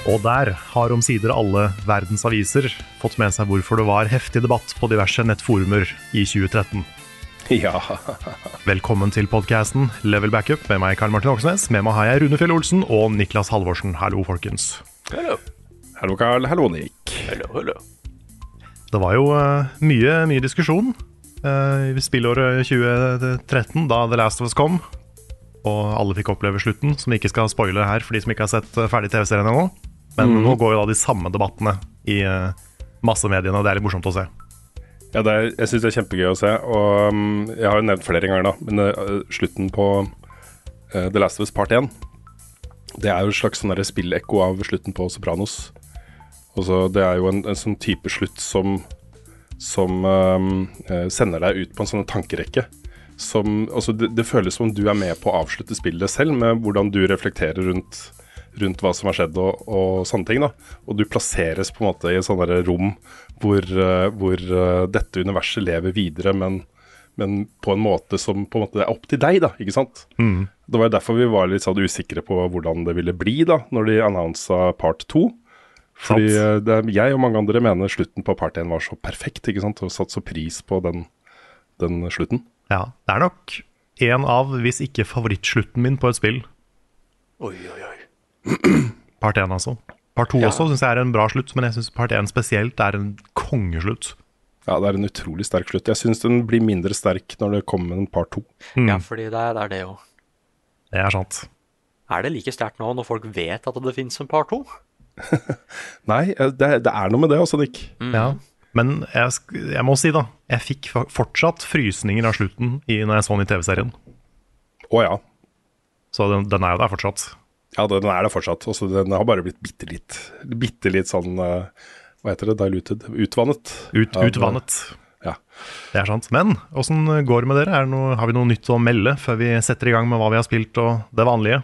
Og der har omsider alle verdens aviser fått med seg hvorfor det var heftig debatt på diverse nettforumer i 2013. Ja. Velkommen til podcasten Level Backup med meg, Karl Martin Åksnes. Med meg har jeg Rune Fjell Olsen og Niklas Halvorsen. Hallo, folkens. Hallo. Hallo, Karl. Hallo, Nick. Hallo. Det var jo mye diskusjon i spillåret 2013, da The Last of Us kom. Og alle fikk oppleve slutten, som ikke skal spoile her for de som ikke har sett ferdig TV-serien ennå. Men nå går jo da de samme debattene i massemediene, og det er litt morsomt å se. Ja, jeg synes det er kjempegøy å se, og jeg har jo nevnt flere ganger da, men slutten på The Last of Us Part 1, det er jo et slags sånn der spillekko av slutten på Sopranos. Og så det er jo en sånn type slutt som sender deg ut på en sånn tankerekke. Det føles som om du er med på å avslutte spillet selv, med hvordan du reflekterer rundt hva som har skjedd og sånne ting da. Og du plasseres på en måte i et sånt der rom hvor dette universet lever videre, men på en måte som på en måte er opp til deg da, ikke sant? Det var derfor vi var litt sånn usikre på hvordan det ville bli da, når de annonsa part 2. Fordi jeg og mange andre mener slutten på part 1 var så perfekt, ikke sant? Og satt så pris på den slutten. Ja, det er nok en av, hvis ikke favorittslutten min på et spill. Oi. Part 1 altså. Part 2 også synes jeg er en bra slutt, men jeg synes part 1 spesielt er en kongeslutt. Ja, det er en utrolig sterk slutt. Jeg synes den blir mindre sterk når det kommer en part 2. Ja, fordi det er det jo. Det er sant. Er det like sterkt nå når folk vet at det finnes en part 2? Nei, det er noe med det også, Nick. Ja, men jeg må si da, jeg fikk fortsatt frysninger av slutten når jeg så den i TV-serien. Ja. Så den er jo der fortsatt. Ja, den er det fortsatt. Også, den har bare blitt bitte litt sånn, hva heter det, diluted? Utvannet. Utvannet. Ja. Det er sant. Men, hvordan går det med dere? Har vi noe nytt å melde før vi setter i gang med hva vi har spilt og det vanlige?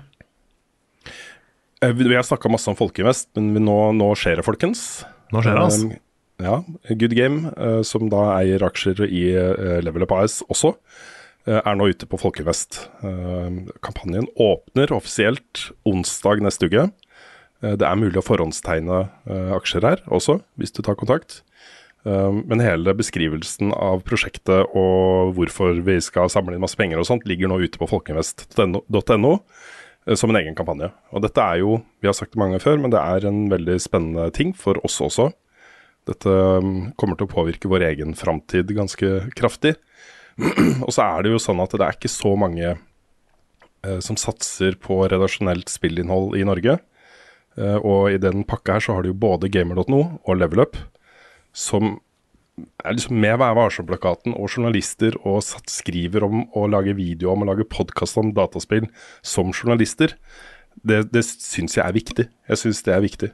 Vi har snakket masse om Folkeinvest, men nå skjer det, folkens. Nå skjer det, altså. Ja, Good Game, som da eier aksjer i Level Up AS også, er nå ute på Folkeinvest. Kampanjen åpner offisielt onsdag neste uke. Det er mulig å forhåndstegne aksjer her også, hvis du tar kontakt. Men hele beskrivelsen av prosjektet og hvorfor vi skal samle inn masse penger og sånt, ligger nå ute på folkeinvest.no som en egen kampanje. Og dette er jo, vi har sagt det mange ganger før, men det er en veldig spennende ting for oss også. Dette kommer til å påvirke vår egen fremtid ganske kraftig. Og så er det jo sånn at det er ikke så mange som satser på redaksjonelt spillinnhold i Norge. Og i den pakka her så har de jo både Gamer.no og Level Up, som er liksom med Vær varsom-plakaten og journalister og skriver om å lage video om å lage podcast om dataspill som journalister. Det synes jeg er viktig. Jeg synes det er viktig.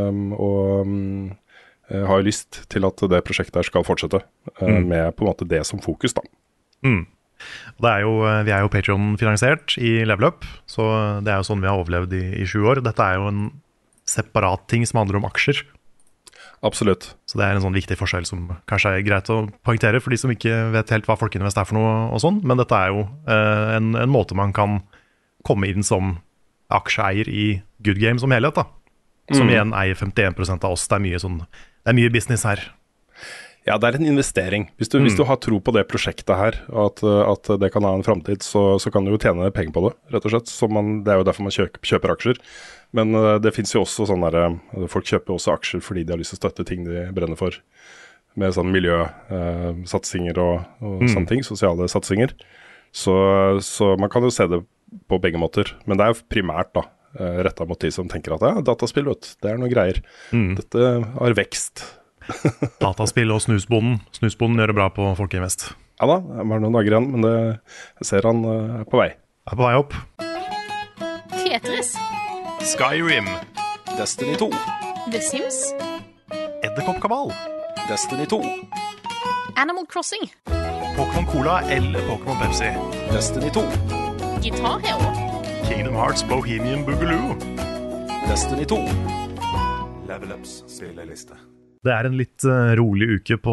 Jeg har jo lyst til at det prosjektet her skal fortsette med på en måte det som fokus da. Vi er jo Patreon-finansiert i Level Up, så det er jo sånn vi har overlevd i 7 år. Dette er jo en separat ting som handler om aksjer. Absolutt. Så det er en sånn viktig forskjell som kanskje er greit å poengtere for de som ikke vet helt hva Folkeinvest er for noe og sånn, men dette er jo en måte man kan komme inn som aksjeeier i Good Game som helhet da. Som igjen eier 51% av oss. Det er mye business her. Ja, det er en investering. Hvis du har tro på det prosjektet her, at det kan ha en fremtid, så kan du jo tjene penger på det, rett og slett. Det er jo derfor man kjøper aksjer. Men det finnes jo også sånn der, folk kjøper også aksjer fordi de har lyst til å støtte ting de brenner for, med sånn miljøsatsinger og sånne ting, sosiale satsinger. Så man kan jo se det på begge måter. Men det er jo primært da, rettet mot de som tenker at dataspill, det er noe greier. Dette har vekst. Dataspill og Snusbonden. Snusbonden gjør det bra på Folkeinvest. Ja da, det er noen dager igjen, men jeg ser han er på vei. Er på vei opp. Tetris. Skyrim. Destiny 2. The Sims. Edderkoppkabal. Destiny 2. Animal Crossing. Pokémon Cola eller Pokémon Pepsi. Destiny 2. Guitar Hero. Kingdom Hearts Bohemian Boogaloo. Destiny 2. Level Ups spilleliste. Det er en litt rolig uke på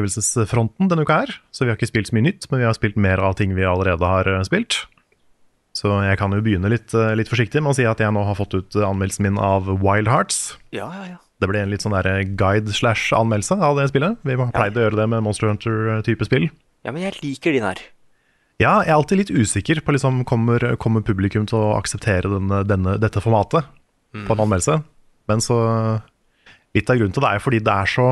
spillutgivelsesfronten denne uka her, så vi har ikke spilt så mye nytt, men vi har spilt mer av ting vi allerede har spilt. Så jeg kan jo begynne litt forsiktig med å si at jeg nå har fått ut anmeldelsen min av Wild Hearts. Ja. Det ble en litt sånn der guide/anmeldelse av det spillet. Vi har pleid å gjøre det med Monster Hunter-type spill. Ja, men jeg liker de der. Ja, jeg er alltid litt usikker på liksom, kommer publikum til å akseptere dette formatet på en anmeldelse. Men så litt av grunnen til det er fordi det er så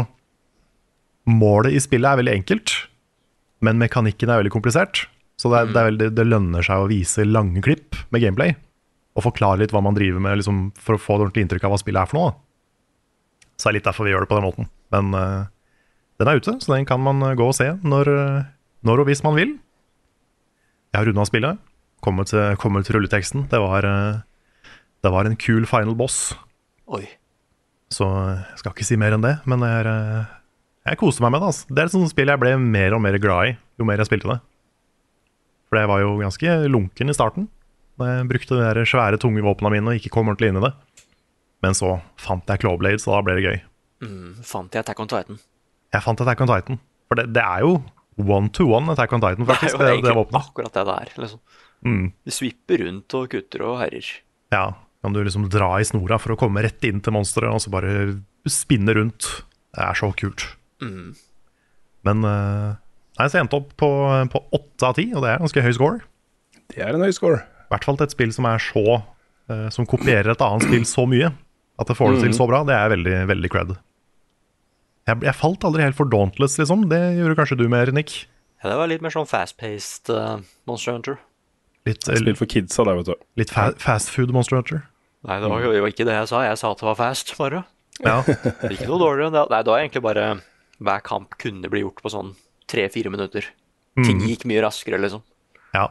målet i spillet er veldig enkelt, men mekanikken er veldig komplisert. Så det lønner seg å vise lange klipp med gameplay og forklare litt hva man driver med liksom, for å få et ordentlig inntrykk av hva spillet er for noe. Så det er litt derfor vi gjør det på den måten. Men den er ute, så den kan man gå og se når og hvis man vil. Jeg har rundet spillet, kommet til rulleteksten. Det var en kul final boss. Oi. Så jeg skal ikke si mer enn det, men jeg koste meg med det. Altså. Det er et sånt spill jeg ble mer og mer glad i jo mer jeg spilte det. For jeg var jo ganske lunken i starten, da jeg brukte de der svære, tunge våpnene mine og ikke kom ordentlig inn i det. Men så fant jeg Clawblade, så da ble det gøy. Fant jeg Attack on Titan? Jeg fant Attack on Titan. For det er jo one-to-one Attack on Titan, faktisk. Det er jo egentlig våpenet. akkurat det der, liksom. De svipper rundt og kutter og herjer. Ja, kan du liksom dra i snora for å komme rett inn til monsteret, og så bare spinne rundt. Det er så kult. Men nei, så jeg endte opp på 8 av 10, og det er ganske høy score. Det er en høy score. I hvert fall til et spill som er så som kopierer et annet spill så mye at det får det til så bra. Det er veldig, veldig cred. Jeg falt aldri helt for Dauntless, liksom. Det gjorde kanskje du mer, Nick? Ja, det var litt mer sånn fast-paced Monster Hunter. Spill for kidsa der, vet du. Litt fast food Monster Hunter. Nei, det var jo ikke det jeg sa. Jeg sa at det var fast, bare. Ja. Ikke noe dårligere enn det. Nei, da er egentlig bare hver kamp kunne bli gjort på sånn 3-4 minutter. Ting gikk mye raskere, liksom. Ja.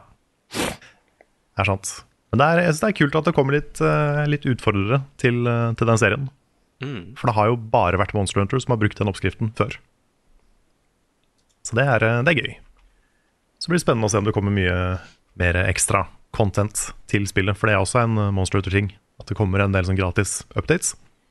Det er sant. Men jeg synes det er kult at det kommer litt utfordrere til den serien. For det har jo bare vært Monster Hunter som har brukt den oppskriften før. Så det er gøy. Så blir det spennende å se om det kommer mye mer ekstra content til spillet. For det er også en Monster Hunter-ting. At det kommer en del sånn gratis updates.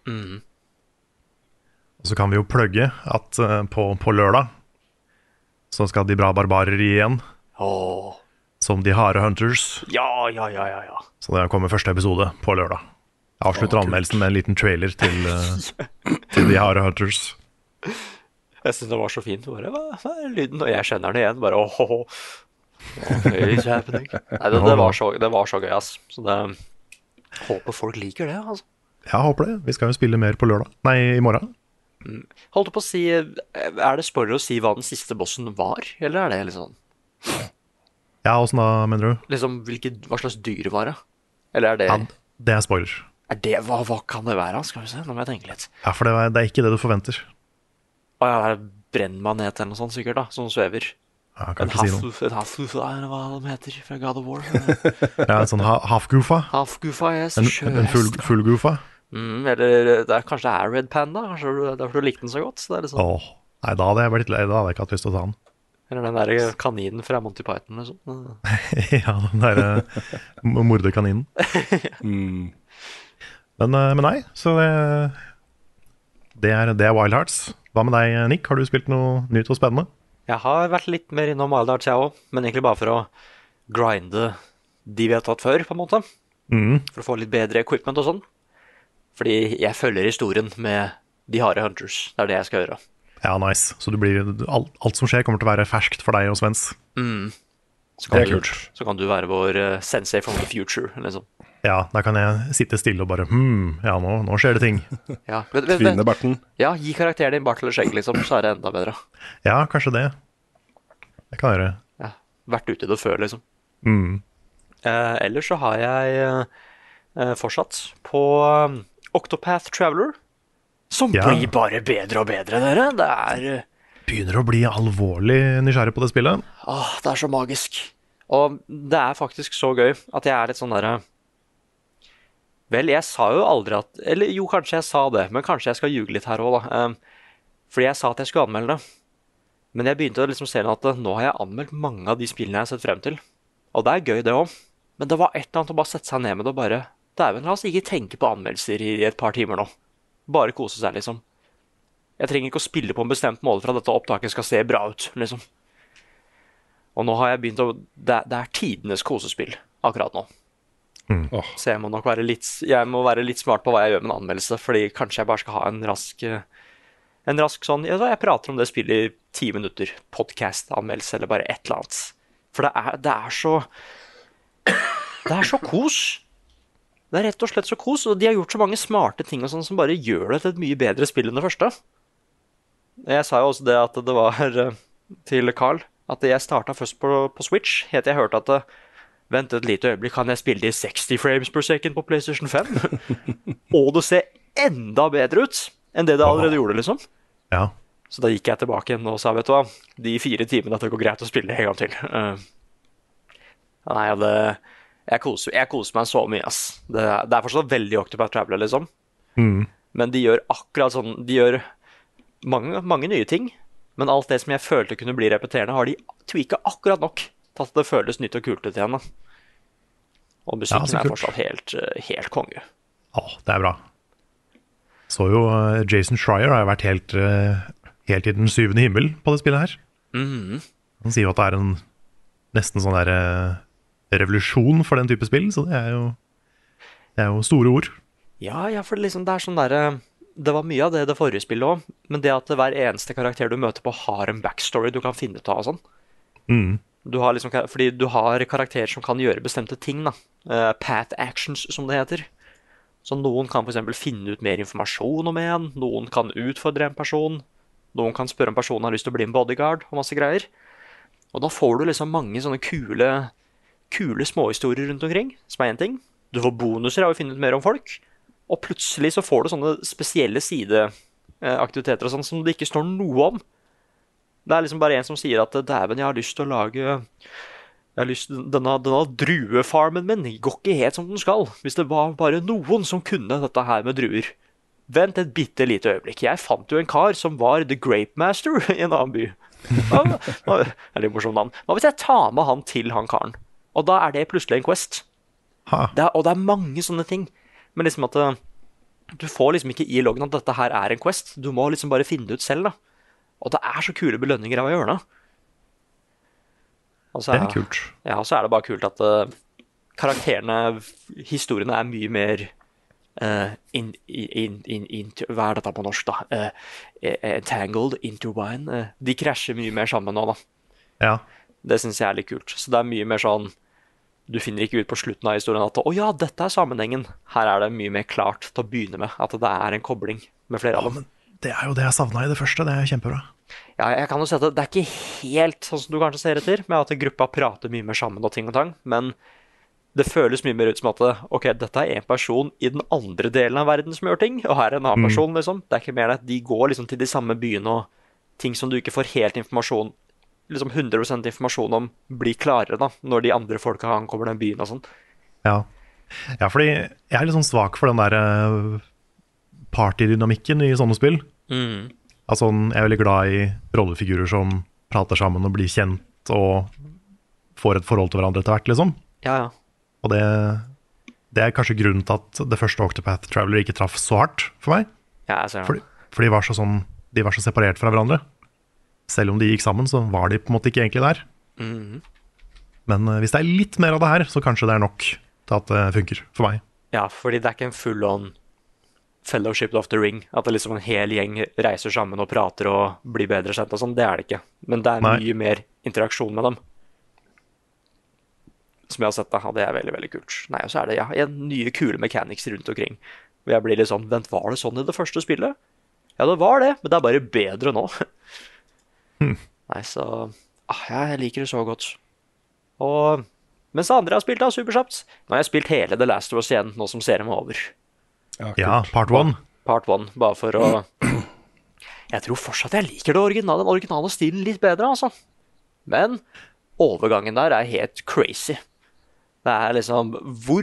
Og så kan vi jo plugge at på lørdag så skal de bra barbarer igjen. Som de harde hunters. Ja. Så det kommer første episode på lørdag. Jeg avslutter anmeldelsen med en liten trailer til de harde hunters. Jeg synes det var så fint. Bare, hva er lyden? Og jeg kjenner den igjen. Bare it's happening. Nei, det var så gøy, ass. Så det håper folk liker det, altså. Jeg håper det. Vi skal jo spille mer på lørdag. Nei, i morgen. Holdt du på å si, er det spoiler å si hva den siste bossen var? Eller er det litt sånn? Ja, hvordan da, mener du? Liksom, hva slags dyr var det? Eller er det... Ja, det er spoiler. Hva kan det være? Skal vi se, nå må jeg tenke litt. Ja, for det er ikke det du forventer. Ja, det er brennmanet eller noe sånt sikkert da, som svever. Ja, jeg kan ikke si noe. En Hafgufa, eller hva de heter, fra God of War. Ja, en sånn Hafgufa. Hafgufa, yes. En fullgufa. Eller kanskje det er Red Panda, kanskje derfor du likte den så godt. Så det er liksom... Nei, da hadde jeg blitt lei, da hadde jeg ikke hatt lyst til å ta den. Eller den der kaninen fra Monty Python, liksom. Ja, den der morderkaninen. Men nei, så det er Wild Hearts. Hva med deg, Nick? Har du spilt noe nytt og spennende? Jeg har vært litt mer innom Wild Hearts, jeg også. Men egentlig bare for å grinde de vi har tatt før, på en måte. For å få litt bedre equipment og sånn. Fordi jeg følger historien med de harde hunters. Det er det jeg skal gjøre. Ja, nice. Så alt som skjer kommer til å være ferskt for deg og Svens. Det er kult. Så kan du være vår sensei from the future, liksom. Ja, da kan jeg sitte stille og bare ja, nå skjer det ting. Ja. Tvinne barten. Ja, gi karakteren din bart eller skjegg, liksom, så er det enda bedre. Ja, kanskje det. Det kan jeg gjøre. Ja, vært ute i det før, liksom. Ellers så har jeg fortsatt på Octopath Traveler, som blir bare bedre og bedre, dere. Det er... Begynner å bli alvorlig nysgjerrig på det spillet. Det er så magisk. Og det er faktisk så gøy at jeg er litt sånn der... Vel, jeg sa jo aldri at... Eller jo, kanskje jeg sa det, men kanskje jeg skal ljuge litt her også, da. Fordi jeg sa at jeg skulle anmelde det. Men jeg begynte å liksom se at nå har jeg anmeldt mange av de spillene jeg har sett frem til. Og det er gøy, det også. Men det var et eller annet å bare sette seg ned med det og bare... Dæven, la oss ikke tenke på anmeldelser i et par timer nå. Bare kose seg, liksom. Jeg trenger ikke å spille på en bestemt måte for at dette opptaket skal se bra ut, liksom. Og nå har jeg begynt å... Det er tidenes kosespill. akkurat nå. Åh. Så jeg må nok være litt smart på hva jeg gjør med en anmeldelse, fordi kanskje jeg bare skal ha en rask sånn, jeg prater om det spillet i 10 minutter, podcast-anmeldelse eller bare et eller annet. For det er så kos. Det er rett og slett så kos, og de har gjort så mange smarte ting og sånn som bare gjør det til et mye bedre spill enn det første. Jeg sa jo også det at det var til Carl, at jeg startet først på Switch, helt til jeg hørte at vent et lite øyeblikk, kan jeg spille det i 60 frames per second på PlayStation 5? Og det ser enda bedre ut enn det allerede gjorde, liksom. Ja. Så da gikk jeg tilbake igjen og sa, vet du hva, de 4 timene at det går greit å spille en gang til. Nei, jeg koser meg så mye, ass. Det er fortsatt veldig Octopath Traveler, liksom. Men de gjør akkurat sånn, de gjør mange nye ting, men alt det som jeg følte kunne bli repeterende, har de tweaket akkurat nok til at det føles nytt og kult ut igjen, da. Og musikken er fortsatt helt konge. Det er bra. Så jo, Jason Schreier har jo vært helt i den 7. himmel på det spillet her. Han sier jo at det er en nesten sånn der revolusjon for den type spill, så det er jo store ord. Ja, for det er sånn der, det var mye av det forrige spillet også, men det at hver eneste karakter du møter på har en backstory du kan finne ut av og sånn. Du har fordi du har karakterer som kan gjøre bestemte ting, da. Path actions, som det heter. Så noen kan for eksempel finne ut mer informasjon om en, noen kan utfordre en person, noen kan spørre om personen har lyst til å bli en bodyguard, og masse greier. Og da får du liksom mange sånne kule småhistorier rundt omkring, som er en ting. Du får bonuser av å finne ut mer om folk, og plutselig så får du sånne spesielle sideaktiviteter og sånn som det ikke står noe om. Det er liksom bare en som sier at dæven, jeg har lyst til å lage denne druefarmen min går ikke helt som den skal. Hvis det var bare noen som kunne dette her med druer. Vent et bitte lite øyeblikk. Jeg fant jo en kar som var The Grape Master i en annen by. Det er litt morsomt navn. Hva hvis jeg tar med han til han karen? Og da er det plutselig en quest. Og det er mange sånne ting. Men liksom at du får liksom ikke i loggen at dette her er en quest. Du må liksom bare finne det ut selv, da. Og det er så kule belønninger av å gjøre det. Det er kult. Ja, og så er det bare kult at karakterene, historiene er mye mer hva er dette på norsk da? Entangled, intertwined. De krasjer mye mer sammen nå, da. Ja. Det synes jeg er litt kult. Så det er mye mer sånn, du finner ikke ut på slutten av historien at ja, dette er sammenhengen. Her er det mye mer klart til å begynne med, at det er en kobling med flere av dem. Men det er jo det jeg savnet i det første, det er kjempebra. Ja, jeg kan jo si at det er ikke helt sånn som du kanskje ser etter, med at gruppa prater mye mer sammen og ting og tang, men det føles mye mer ut som at ok, dette er en person i den andre delen av verden som gjør ting, og her er en annen person, liksom. Det er ikke mer at de går liksom til de samme byene, og ting som du ikke får helt informasjon, liksom 100% informasjon om, blir klarere da, når de andre folka ankommer den byen og sånn. Ja, fordi jeg er litt sånn svak for den der partydynamikken i sånne spill. Altså, jeg er veldig glad i rollefigurer som prater sammen og blir kjent og får et forhold til hverandre etter hvert, liksom. Ja. Og det er kanskje grunnen til at det første Octopath Traveler ikke traff så hardt for meg. Ja, jeg ser det. For de var så separert fra hverandre. Selv om de gikk sammen, så var de på en måte ikke egentlig der. Men hvis det er litt mer av det her, så kanskje det er nok til at det funker for meg. Ja, fordi det er ikke en full-on Fellowship of the Ring, at det liksom en hel gjeng reiser sammen og prater og blir bedre kjent og sånn, det er det ikke. Men det er mye mer interaksjon med dem. Som jeg har sett da, og det er veldig, veldig kult. Nei, og så er det nye kule mechanics rundt omkring. Og jeg blir litt sånn, vent, var det sånn i det første spillet? Ja, det var det, men det er bare bedre nå. Nei, så jeg liker det så godt. Og mens andre har spilt da, superkjapt, nå har jeg spilt hele The Last of Us igjen, nå som serien var over. Ja, part 1. Part 1, bare for å Jeg tror fortsatt jeg liker den originale stilen litt bedre, altså. Men overgangen der er helt crazy. Det er liksom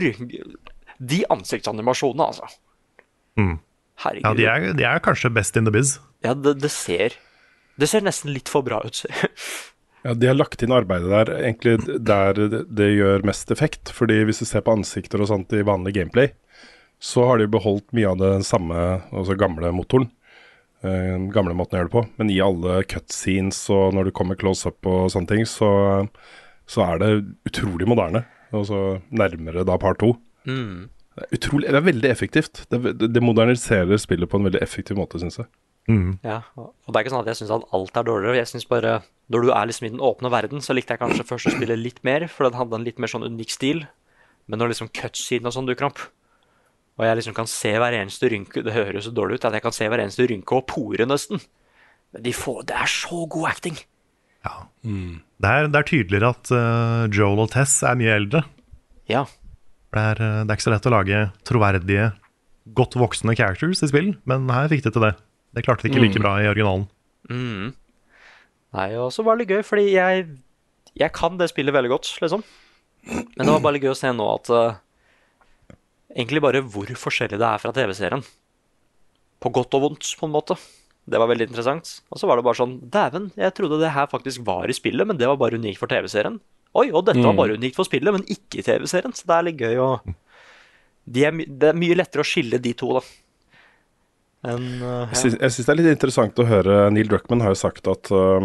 de ansiktsanimasjonene, altså. Herregud. Ja, de er kanskje best in the biz. Ja, det ser nesten litt for bra ut. Ja, de har lagt inn arbeidet der egentlig der det gjør mest effekt. Fordi hvis du ser på ansikter og sånt i vanlig gameplay, så har de beholdt mye av den samme, altså gamle motoren. Gamle måten å gjøre det på. Men i alle cutscenes og når du kommer close up og sånne ting, så er det utrolig moderne. og så nærmere da part 2. Mm. Det er veldig effektivt. Det moderniserer spillet på en veldig effektiv måte, synes jeg. Ja, og det er ikke sånn at jeg synes at alt er dårligere. Jeg synes bare, når du er liksom i den åpne verden, så likte jeg kanskje først å spille litt mer, for den hadde en litt mer sånn unik stil. Men når liksom cutscene og sånn dukker opp, og jeg liksom kan se hver eneste rynke, det høres så dårlig ut, at jeg kan se hver eneste rynke og pore nesten. Men det er så god acting. Ja. Det er tydeligere at Joel og Tess er mye eldre. Ja. Det er ikke så lett å lage troverdige, godt voksne characters i spill, men her fikk det til det. Det klarte de ikke like bra i originalen. Nei, og så var det litt gøy, fordi jeg kan det spillet veldig godt, liksom. Men det var bare litt gøy å se nå at egentlig bare hvor forskjellig det er fra TV-serien. På godt og vondt, på en måte. Det var veldig interessant. Og så var det bare sånn, dæven, jeg trodde det her faktisk var i spillet, men det var bare unikt for TV-serien. Oi, og dette var bare unikt for spillet, men ikke i TV-serien. Så det er litt gøy å... Det er mye lettere å skille de to, da. Ja. Jeg synes det er litt interessant å høre. Neil Druckmann har jo sagt at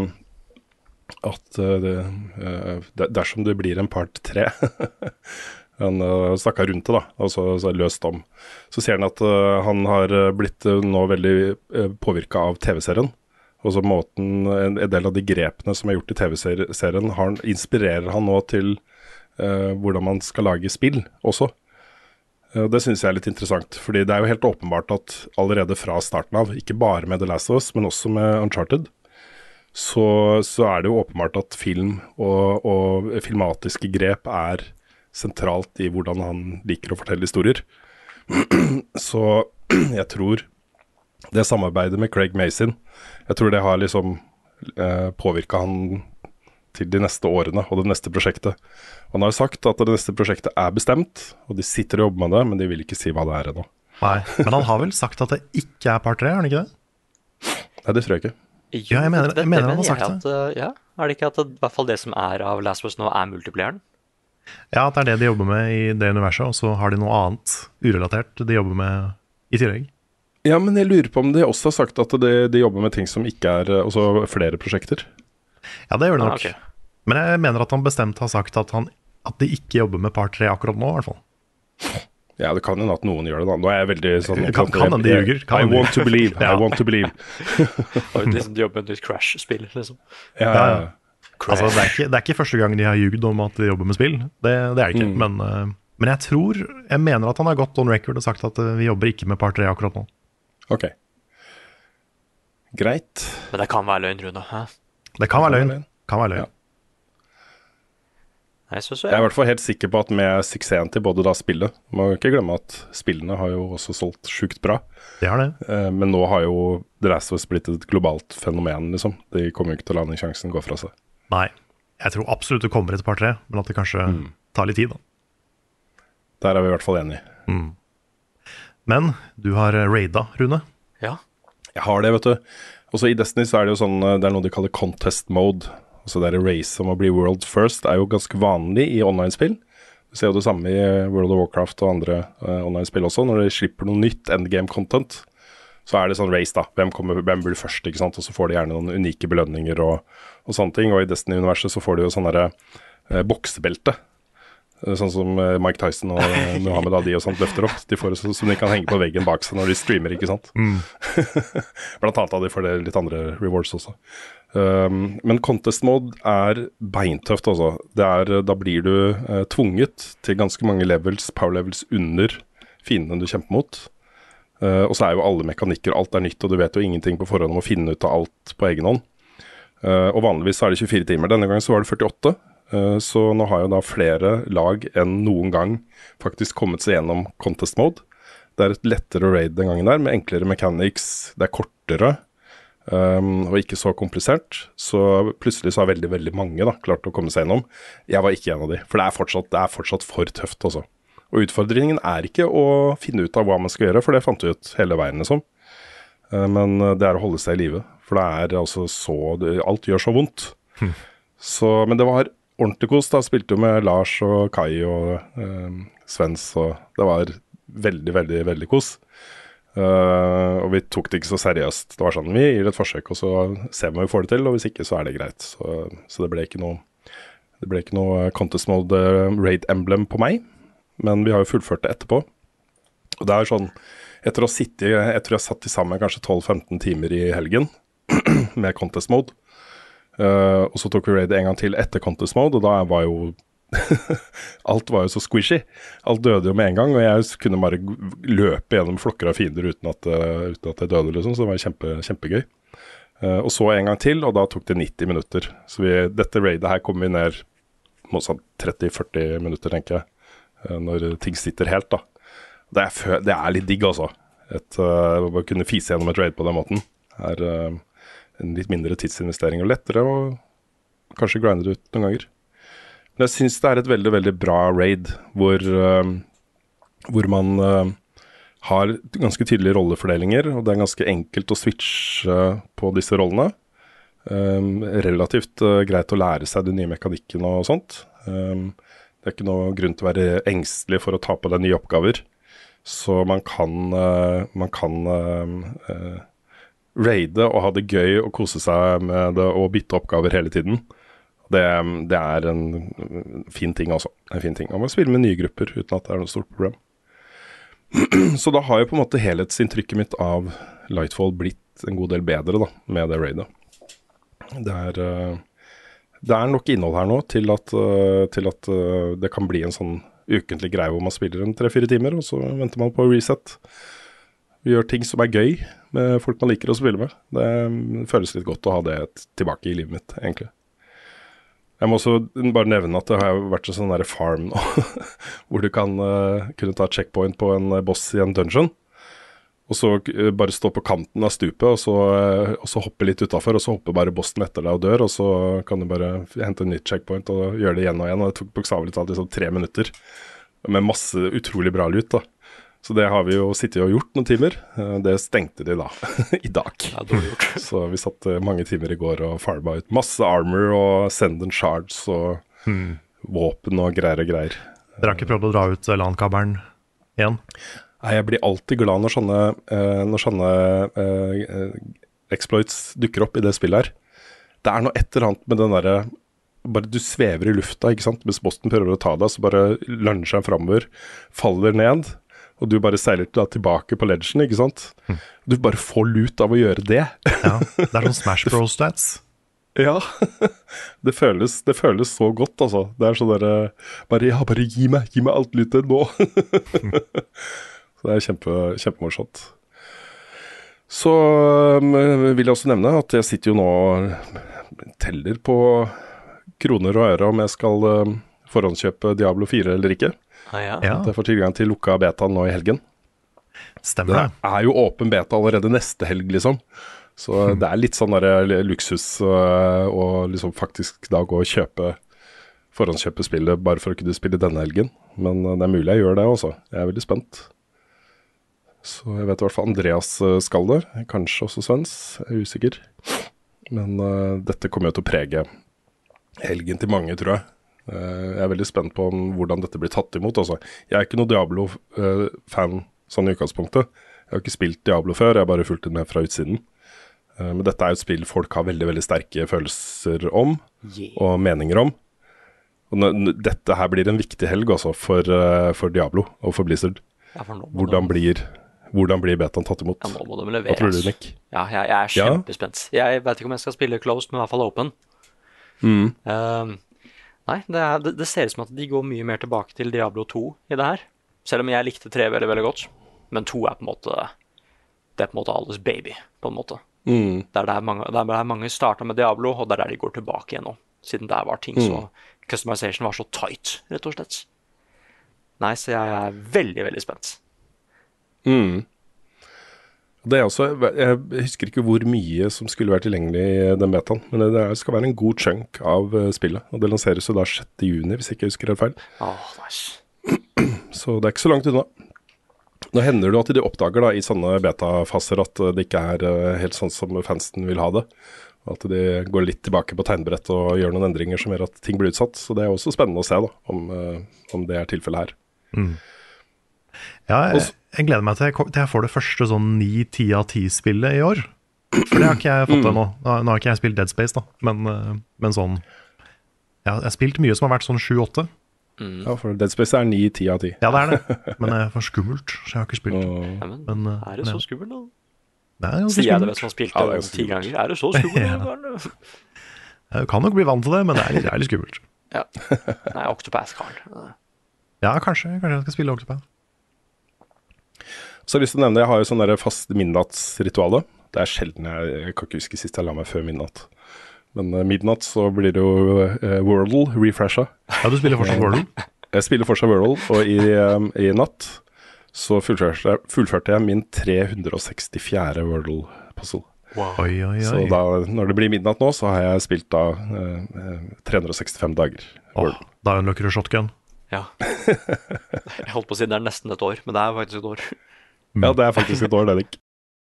dersom det blir en part 3 han snakket rundt det da, og så løst om, så sier han at han har blitt nå veldig påvirket av TV-serien, og så en del av de grepene som er gjort i TV-serien inspirerer han nå til hvordan man skal lage spill også. Det synes jeg er litt interessant, fordi det er jo helt åpenbart at allerede fra starten av, ikke bare med The Last of Us, men også med Uncharted, så er det jo åpenbart at film og filmatiske grep er sentralt i hvordan han liker å fortelle historier. Så jeg tror det samarbeidet med Craig Mazin, jeg tror det har liksom påvirket han til de neste årene og det neste prosjektet. Han har jo sagt at det neste prosjektet er bestemt, og de sitter og jobber med det, men de vil ikke si hva det er ennå. Nei, men han har vel sagt at det ikke er part 3, har han ikke det? Nei, det tror jeg ikke. Ja, jeg mener han har sagt det. Ja, er det ikke at i hvert fall det som er av Last of Us nå er multiplayeren? Ja, at det er det de jobber med i det universet, og så har de noe annet urelatert de jobber med i tillegg. Ja, men jeg lurer på om de også har sagt at de jobber med ting som ikke er også flere prosjekter. Ja, det gjør det nok. Okay. Men jeg mener at han bestemt har sagt at de ikke jobber med part 3 akkurat nå, i hvert fall. Ja, det kan jo at noen gjør det da. Nå er jeg veldig sånn... Kan de ljuger? I want to believe, I want to believe. Og liksom de jobber med et nytt Crash-spill, liksom. Ja. Altså, det er ikke første gang de har ljugd om at de jobber med spill. Det er det ikke. Men jeg mener at han har gått on record og sagt at vi jobber ikke med part 3 akkurat nå. Ok. Greit. Men det kan være løgn, Rune. Hæ? Det kan være løgn. Ja. Nei, Jeg er i hvert fall helt sikker på at med suksessen til både da spillet, må ikke glemme at spillene har jo også solgt sjukt bra. Det har det. Men nå har jo The Last of Us blitt et globalt fenomen, liksom. De kommer jo ikke til å la den sjansen gå fra seg. Nei, jeg tror absolutt det kommer et par 3, men at det kanskje tar litt tid da. Der er vi i hvert fall enige. Men du har raida, Rune. Ja. Jeg har det, vet du. Også i Destiny så er det jo sånn, det er noe de kaller contest mode. Altså det race om å bli world first er jo ganske vanlig i online-spill. Du ser jo det samme i World of Warcraft og andre online-spill også. Når de slipper noe nytt endgame-content, så er det sånn race da. Hvem blir først, ikke sant? Og så får de gjerne noen unike belønninger og sånne ting. Og i Destiny-universet så får de jo sånne der boksebelte. Sånn som Mike Tyson og Muhammad Ali og sånt løfter opp. De får det som de kan henge på veggen bak seg når de streamer, ikke sant? Blant annet av de får det litt andre rewards også. Men contest mode er beintøft også. Da blir du tvunget til ganske mange power levels under fiendene du kjemper mot. Og så er jo alle mekanikker, alt er nytt, og du vet jo ingenting på forhånd om å finne ut av alt på egen hånd. Og vanligvis så er det 24 timer. Denne gangen så var det 48. Så nå har jo da flere lag enn noen gang faktisk kommet seg gjennom contest mode. Det er et lettere raid den gangen der, med enklere mechanics, det er kortere og ikke så komplisert. Så plutselig så har veldig, veldig mange da klart å komme seg gjennom. Jeg var ikke en av de, for det er fortsatt for tøft også. Og utfordringen er ikke å finne ut av hva man skal gjøre, for det fant vi ut hele veien liksom. Men det er å holde seg i live, for det er altså alt gjør så vondt. Men det var ordentlig kos da, spilte jo med Lars og Kai og Svens, og det var veldig, veldig, veldig kos. Og vi tok det ikke så seriøst. Det var sånn, vi gir det et forsøk, og så ser vi om vi får det til, og hvis ikke så er det greit. Så det ble ikke noe Det ble ikke noe Contest Mode Raid Emblem på meg, men vi har jo fullført det etterpå. Og det er sånn, etter å sitte, jeg tror jeg satt til sammen kanskje 12-15 timer i helgen med Contest Mode, og så tok vi Raid en gang til etter Contest Mode, og da var jo alt var jo så squishy. Alt døde jo med en gang, og jeg kunne bare løpe gjennom flokker av fiender uten at jeg døde, liksom, så det var kjempegøy. Og så en gang til, og da tok det 90 minutter. Så dette raidet her kom vi ned mot 30-40 minutter, tenker jeg, når ting sitter helt, da. Det er litt digg, altså. Å kunne fise gjennom et raid på den måten er en litt mindre tidsinvestering og lettere, og kanskje grinde det ut noen ganger. Men jeg synes det er et veldig, veldig bra raid, hvor man har ganske tydelige rollefordelinger, og det er ganske enkelt å switche på disse rollene. Relativt greit å lære seg de nye mekanikkene og sånt. Det er ikke noe grunn til å være engstelig for å ta på deg nye oppgaver. Så man kan raide og ha det gøy og kose seg med det og bytte oppgaver hele tiden. Det er en fin ting også. En fin ting. Man må spille med nye grupper uten at det er noe stort problem. Så da har jo på en måte helhetsinntrykket mitt av Lightfall blitt en god del bedre da, med det raidet. Det er nok innhold her nå til at det kan bli en sånn ukentlig greie hvor man spiller en 3-4 timer, og så venter man på reset. Vi gjør ting som er gøy med folk man liker å spille med. Det føles litt godt å ha det tilbake i livet mitt, egentlig. Jeg må også bare nevne at det har vært en sånn der farm nå, hvor du kunne ta checkpoint på en boss i en dungeon, og så bare stå på kanten av stupet, og så hoppe litt utenfor, og så hopper bare bossen etter deg og dør, og så kan du bare hente en nytt checkpoint og gjøre det igjen og igjen, og det tok bokstavelig talt liksom 3 minutter, med masse utrolig bra lut da. Så det har vi jo sittet og gjort noen timer. Det stengte de da, i dag. Ja, dårlig gjort. Så vi satt mange timer i går og farma ut masse armor og send and shards og våpen og greier. Dere har ikke prøvd å dra ut LAN-kabelen igjen? Nei, jeg blir alltid glad når sånne exploits dukker opp i det spillet her. Det er noe et eller annet med den derre, bare du svever i lufta, ikke sant? Mens bossen prøver å ta deg, så bare lunger han fremover, faller ned, og du bare seiler tilbake på ledgen, ikke sant? Du bare får lut av å gjøre det. Ja, det er sånn Smash Bros stats. Ja, det føles så godt, altså. Det er sånn der, bare gi meg alt lutet nå. Så det er kjempemorsomt. Så vil jeg også nevne at jeg sitter jo nå og teller på kroner og øre om jeg skal forhåndskjøpe Diablo 4 eller ikke. Ja. Jeg får tilgang til lukka beta nå i helgen. Stemmer det. Det er jo åpen beta allerede neste helg, liksom. Så det er litt sånn der luksus og liksom faktisk da gå og forhåndskjøpe spillet bare for å kunne spille denne helgen. Men det er mulig jeg gjør det også. Jeg er veldig spent. Så jeg vet i hvert fall Andreas skal der. Kanskje også Svens. Jeg er usikker. Men dette kommer jo til å prege helgen til mange, tror jeg. Jeg er veldig spent på hvordan dette blir tatt imot. Altså. Jeg er ikke noe Diablo-fan sånn i utgangspunktet. Jeg har ikke spilt Diablo før, jeg har bare fulgt det med fra utsiden. Men dette er jo et spill folk har veldig, veldig sterke følelser om, og meninger om. Og dette her blir en viktig helg også for Diablo og for Blizzard. Ja, for nå, hvordan blir betaen tatt imot? Ja, nå må de leveres. Hva tror du, Nick? Ja, jeg er kjempespent. Jeg vet ikke om jeg skal spille closed, men i hvert fall open. Nei, det ser ut som at de går mye mer tilbake til Diablo 2 i det her. Selv om jeg likte 3 veldig, veldig godt. Men 2 er på en måte alles baby, på en måte. Det er der mange startet med Diablo, og det er der de går tilbake igjen nå. Siden der var ting så customization var så tight, rett og slett. Nei, så jeg er veldig, veldig spent. Det er også, jeg husker ikke hvor mye som skulle være tilgjengelig i den betaen, men det skal være en god chunk av spillet, og det lanseres jo da 6. juni, hvis jeg ikke husker helt feil. Nice. Så det er ikke så langt unna. Nå hender det at de oppdager da i sånne betafaser at det ikke er helt sånn som fansen vil ha det, og at de går litt tilbake på tegnbrett og gjør noen endringer som gjør at ting blir utsatt, så det er også spennende å se da, om det er tilfellet her. Ja, jeg gleder meg til jeg får det første sånn 9-10 av 10-spillet i år. For det har ikke jeg fått ennå. Nå har ikke jeg spilt Dead Space da, men sånn, Jeg har spilt mye som har vært sånn 7-8. Ja, for Dead Space er 9-10 av 10. Ja, det er det. Men det er for skummelt, så jeg har ikke spilt. Ja, men er det så skummelt da? Det er ganske Sier jeg det skummelt. hvis man spilte Ja, det er 10 skummelt. ganger? Er det så skummelt? Ja. Jeg kan nok bli vant til det, men det er litt skummelt. Ja. Nei, Octopath, Carl. Ja, kanskje jeg skal spille Octopath. Så har jeg lyst til å nevne, jeg har jo sånn der fast midnattsrituale. Det er sjelden jeg kan ikke huske sist jeg la meg før midnatt. Men midnatt så blir det jo Wordle refresha. Ja, du spiller fortsatt Wordle? Jeg spiller fortsatt Wordle, og i natt så fullførte jeg min 364. Wordle-puzzle. Oi. Så da, når det blir midnatt nå, så har jeg spilt da 365 dager Wordle. Da unlocker du shotgun. Ja. Jeg holdt på å si det er nesten et år, men det er faktisk et år. Ja, det er faktisk et år, Dennik.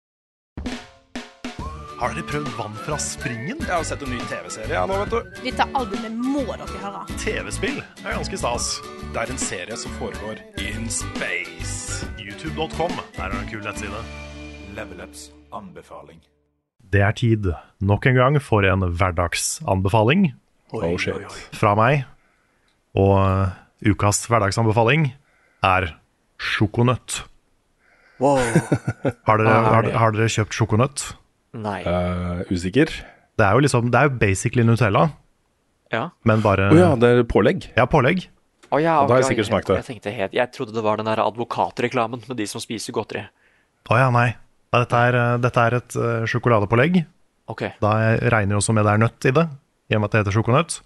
Har dere prøvd Vann fra springen? Jeg har sett en ny TV-serie nå, vet du. Dette albumet må dere høre. TV-spill er ganske stas. Det er en serie som foregår in space. YouTube.com, der er det en kul nettside. Level Ups anbefaling. Det er tid nok en gang for en hverdagsanbefaling Oh shit. fra meg. Og ukas hverdagsanbefaling er sjokonøtt. Wow. Har dere kjøpt sjokonøtt? Nei. Usikker. Det er jo basically Nutella, Ja. men bare Åja, det er pålegg. Ja, pålegg. Å ja, Da har jeg ok, sikkert smakt det. Jeg trodde det var den der advokatreklamen med de som spiser godteri. Å ja, nei. Dette er et sjokoladepålegg. Ok. Da regner jeg også med det er nøtt i det, i og med at det heter sjokonøtt.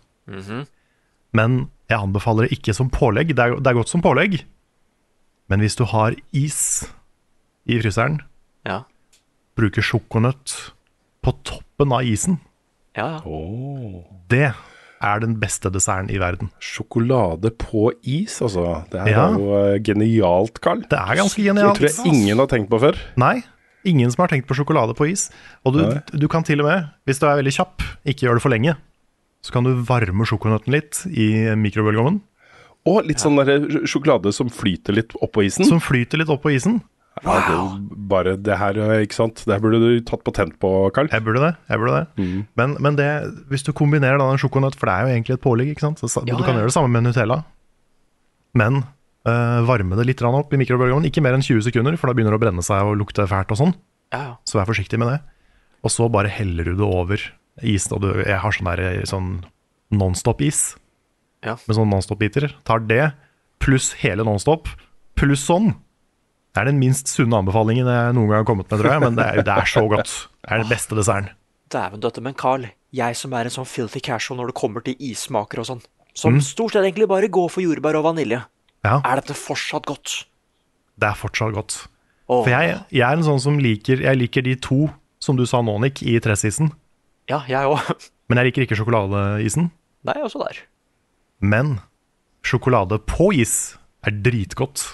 Men jeg anbefaler det ikke som pålegg. Det er godt som pålegg. Men hvis du har is i fryseren, Ja. bruker sjokonøtt på toppen av isen, Ja. det er den beste desserten i verden. Sjokolade på is, altså. Det her Ja. er jo genialt, Carl. Det er ganske Det genialt. tror jeg ingen har tenkt på før. Nei, ingen som har tenkt på sjokolade på is. Og du kan til og med, hvis du er veldig kjapp, ikke gjør det for lenge, så kan du varme sjokonøtten litt i mikrobølgeovnen, Og litt sånn der sjokolade som flyter litt oppå isen. som flyter litt opp på isen. Ja, det er jo bare det her, ikke sant? Det her burde du tatt patent på, Carl. Jeg burde det. Men det, hvis du kombinerer da en sjokonøtt, for det er jo egentlig et pålegg, ikke sant? Så, du kan gjøre det samme med Nutella. Men varme det litt opp i mikrobølgeovnen, ikke mer enn 20 sekunder, for da begynner det å brenne seg og lukte fælt og sånn. Ja. Så vær forsiktig med det. Og så bare heller du det over isen. Og jeg har sånn non-stop-is Ja. med sånn non-stop-biter. Tar det, pluss hele non-stop, pluss sånn. Det er den minst sunne anbefalingen jeg noen gang har kommet med, tror jeg, men det er så godt. Det er den beste desserten. Dæven døtte, men Carl, jeg som er en sånn filthy casual når det kommer til issmaker og sånn, som stort sett egentlig bare går for jordbær og vanilje, Ja, er dette fortsatt godt? det er fortsatt godt. Åh. For jeg er en sånn som liker de to, som du sa nå, Nick, i tressisen. Ja, jeg òg. Men jeg liker ikke sjokoladeisen. Nei, også der. Men sjokolade på is er dritgodt.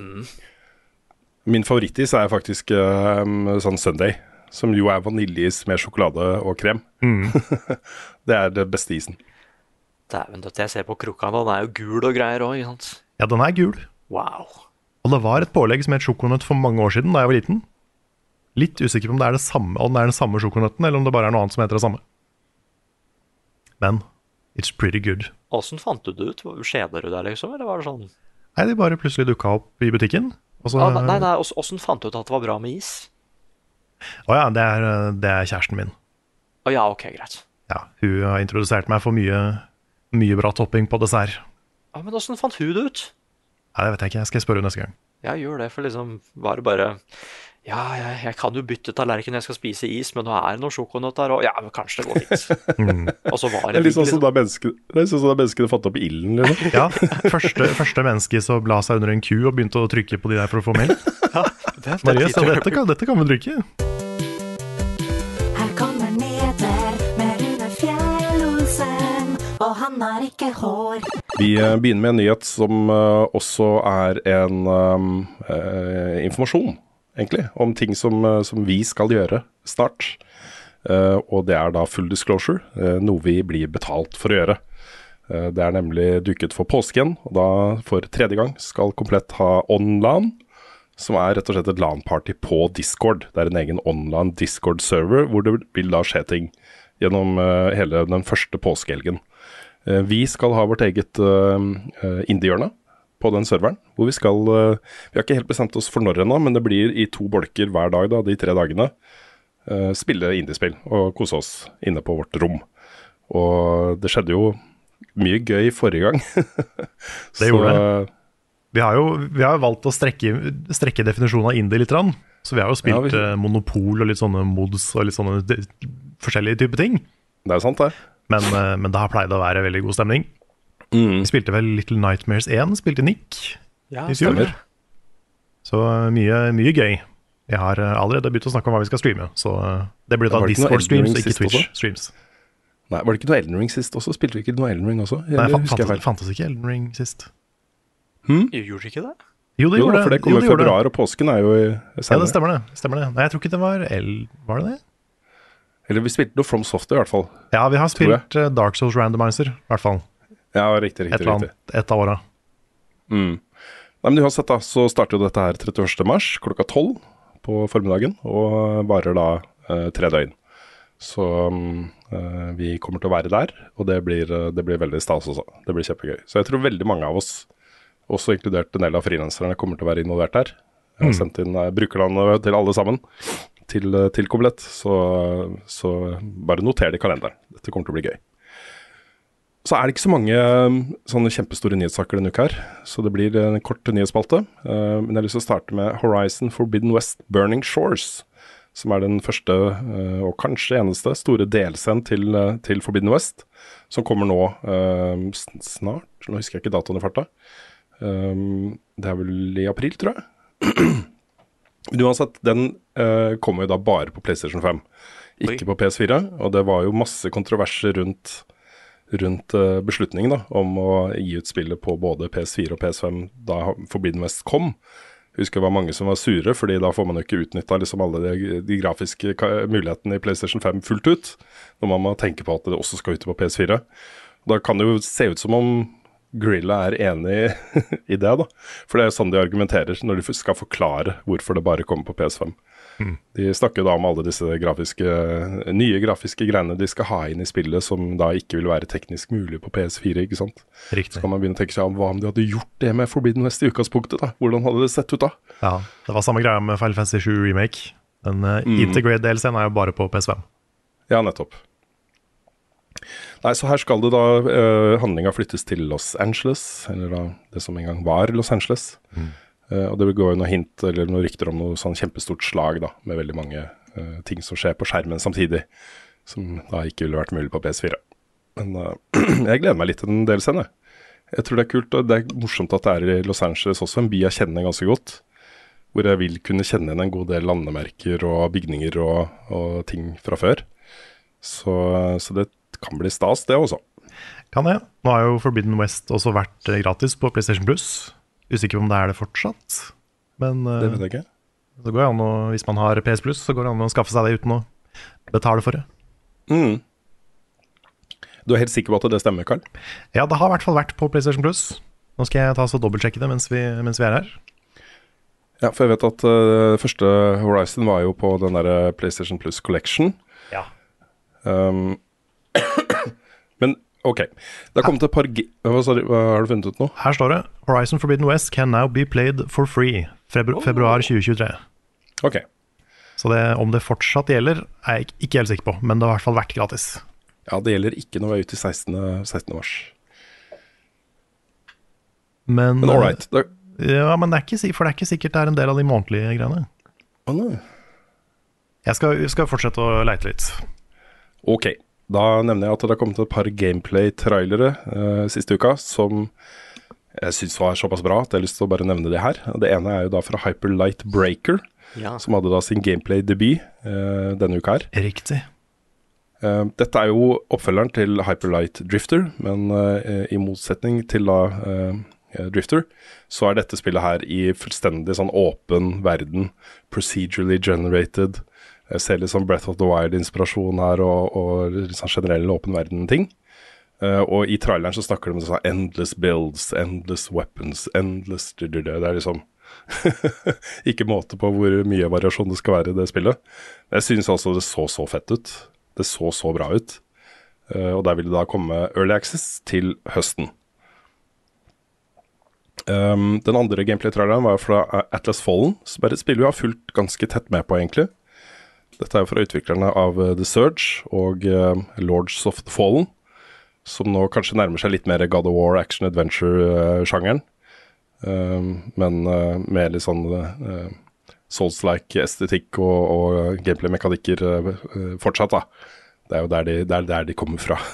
Min favorittis er faktisk sånn Sunday, som jo er vaniljeis med sjokolade og krem. Det er det beste isen. Dæven døtte, jeg ser på krukka nå, den er jo gul og greier òg, ikke sant? Ja, den er gul. Wow. Og det var et pålegg som het sjokonøtt for mange år siden, da jeg var liten. Litt usikker på om det er det samme, om det er den samme sjokonøtten, eller om det bare er noe annet som heter det samme. Men it's pretty good. Åssen fant du det ut? Skjeder du deg, liksom? Eller var det sånn Nei, de bare plutselig dukka opp i butikken. Og så, Nei, åssen fant du ut at det var bra med is? Å ja, det er kjæresten min. Å ja, ok, greit. Ja, hun har introdusert meg for mye bra topping på dessert. Ja, Men åssen fant hun det ut? Nei, det vet jeg ikke, jeg skal spørre henne neste gang. Jeg gjør det, for liksom var det bare Ja, jeg kan jo bytte tallerken når jeg skal spise is, men nå er det noe sjokonøtt der, og ja, men kanskje det går fint. Og så var Det er det litt sånn som da menneskene fant opp ilden, liksom. Ja, første menneske som bla seg under en ku og begynte å trykke på de der for å få melk. Marie, så dette kan vi drikke. Her kommer nyheter med Rune Fjell-Olsen, og han har ikke hår. Vi begynner med en nyhet som også er en informasjon, egentlig, om ting som vi skal gjøre snart. Og det er da full disclosure, noe vi blir betalt for å gjøre. Det er nemlig duket for påsken, og da for tredje gang skal Komplett ha online, som er rett og slett et LAN-party på Discord. Det er en egen online Discord-server, hvor det vil da skje ting gjennom hele den første påskehelgen. Vi skal ha vårt eget indie-hjørne på den serveren, hvor vi skal, vi har ikke helt bestemt oss for når ennå, men det blir i 2 bolker hver dag da, de 3 dagene, spille indiespill og kose oss inne på vårt rom. Og det skjedde jo mye gøy forrige gang. Det gjorde det. Vi har valgt å strekke definisjonen av indie litt, så vi har jo spilt Monopol og litt sånne mods og litt sånne forskjellige typer ting. Det er sant det. Men det har pleid å være veldig god stemning. Vi spilte vel Little Nightmares 1, spilte Nick i fjor. Stemmer. Så mye gøy. Jeg har allerede begynt å snakke om hva vi skal streame, så det blir da Discord-streams, ikke Twitch-streams. Nei, var det ikke noe Elden Ring sist også? Spilte vi ikke noe Elden Ring også? Nei, fantes ikke Elden Ring sist. Gjorde ikke det? Jo, det gjorde det. For det kommer i februar, og påsken er jo senere. Ja, det stemmer det. Nei, jeg tror ikke det var var det det? Eller vi spilte noe From Software i hvert fall. Ja, vi har spilt Dark Souls Randomizer, i hvert fall. Ja, riktig. Et av åra. Nei, men du har sett da, så starter jo dette her 31. mars klokka 12 på formiddagen, og varer da 3 døgn. Så vi kommer til å være der, og det blir veldig stas også. Det blir kjempegøy. Så jeg tror veldig mange av oss, også inkludert en del av frilanserne, kommer til å være involvert der. Jeg har sendt inn brukerlandet til alle sammen, til Komplett, så bare noter det i kalenderen. Dette kommer til å bli gøy. Så er det ikke så mange sånne kjempestore nyhetssaker denne uka her, så det blir en kort nyhetsspalte. Men jeg har lyst til å starte med Horizon Forbidden West Burning Shores, som er den første og kanskje eneste store delscenen til Forbidden West, som kommer nå snart. Nå husker jeg ikke datoen i farta. Det er vel i april, tror jeg. Uansett, den kommer jo da bare på PlayStation 5, ikke på PS4, og det var jo masse kontroverser rundt beslutningen da, om å gi ut spillet på både PS4 og PS5 da Forbidden West kom. Jeg husker det var mange som var sure, fordi da får man jo ikke utnyttet liksom alle de grafiske mulighetene i PlayStation 5 fullt ut, når man må tenke på at det også skal ut på PS4. Da kan det jo se ut som om Guerrilla er enig i det da, for det er sånn de argumenterer når de skal forklare hvorfor det bare kommer på PS5. De snakker da om alle disse nye grafiske greiene de skal ha inn i spillet, som da ikke vil være teknisk mulig på PS4, ikke sant? Riktig. Så kan man begynne å tenke seg om hva om de hadde gjort det med Forbidden West i utgangspunktet da? Hvordan hadde det sett ut da? Ja, det var samme greia med Final Fantasy 7 Remake. Den Integrate-delscenen er jo bare på PS5. Ja, nettopp. Nei, så her skal det da handlinga flyttes til Los Angeles, eller da det som en gang var Los Angeles. Og det vil gå noe hint, eller noen rykter om noe sånn kjempestort slag da, med veldig mange ting som skjer på skjermen samtidig, som da ikke ville vært mulig på PS4. Men jeg gleder meg litt til den delscenen. Jeg tror det er kult, og det er morsomt at det er i Los Angeles også, en by jeg kjenner ganske godt, hvor jeg vil kunne kjenne igjen en god del landemerker og bygninger og ting fra før. Så det kan bli stas det også. Kan det. Nå har jo Forbidden West også vært gratis på PlayStation Plus. Usikker om det er det fortsatt, men det vet jeg ikke. Det går an å, hvis man har PS Plus, så går det an å skaffe seg det uten å betale for det. Du er helt sikker på at det stemmer, Karl? Ja, det har i hvert fall vært på PlayStation Plus. Nå skal jeg ta så dobbeltsjekke det mens vi er her. Ja, for jeg vet at første Horizon var jo på den der PlayStation Plus Collection. Ja. Men ok, det har kommet et par hva har du funnet ut nå? Her står det Horizon Forbidden West can now be played for free februar 2023. Ok. Så om det fortsatt gjelder er jeg ikke helt sikker på, men det har i hvert fall vært gratis. Ja, det gjelder ikke når vi er ute i 16. mars. Men all right. Ja, men det er ikke sikkert det er en del av de månedlige greiene. Nei. Jeg skal fortsette å leite litt. Ok. Da nevner jeg at det har kommet et par gameplay-trailere siste uka, som jeg synes var såpass bra at jeg har lyst til å bare nevne det her. Det ene er jo da fra Hyper Light Breaker, som hadde da sin gameplay-debut denne uka her. Riktig. Dette er jo oppfølgeren til Hyper Light Drifter, men i motsetning til da Drifter, så er dette spillet her i fullstendig sånn åpen verden, procedurally generated. Jeg ser litt sånn Breath of the Wild-inspirasjon her, og litt sånn generell åpen verden-ting. Og i traileren så snakker de om sånn endless builds, endless weapons, endless... Det er liksom ikke måte på hvor mye variasjon det skal være i det spillet. Jeg synes altså det så fett ut. Det så bra ut. og der vil det da komme Early Access til høsten. Den andre gameplay-traileren var fra Atlas Fallen, som et spill vi har fulgt ganske tett med på egentlig. Dette er fra utviklerne av The Surge og Lords of the Fallen, som nå kanskje nærmer seg litt mer God of War, action adventure-sjangeren, men med litt sånn Souls-like estetikk og gameplay-mekanikker fortsatt da. Det er jo der de kommer fra.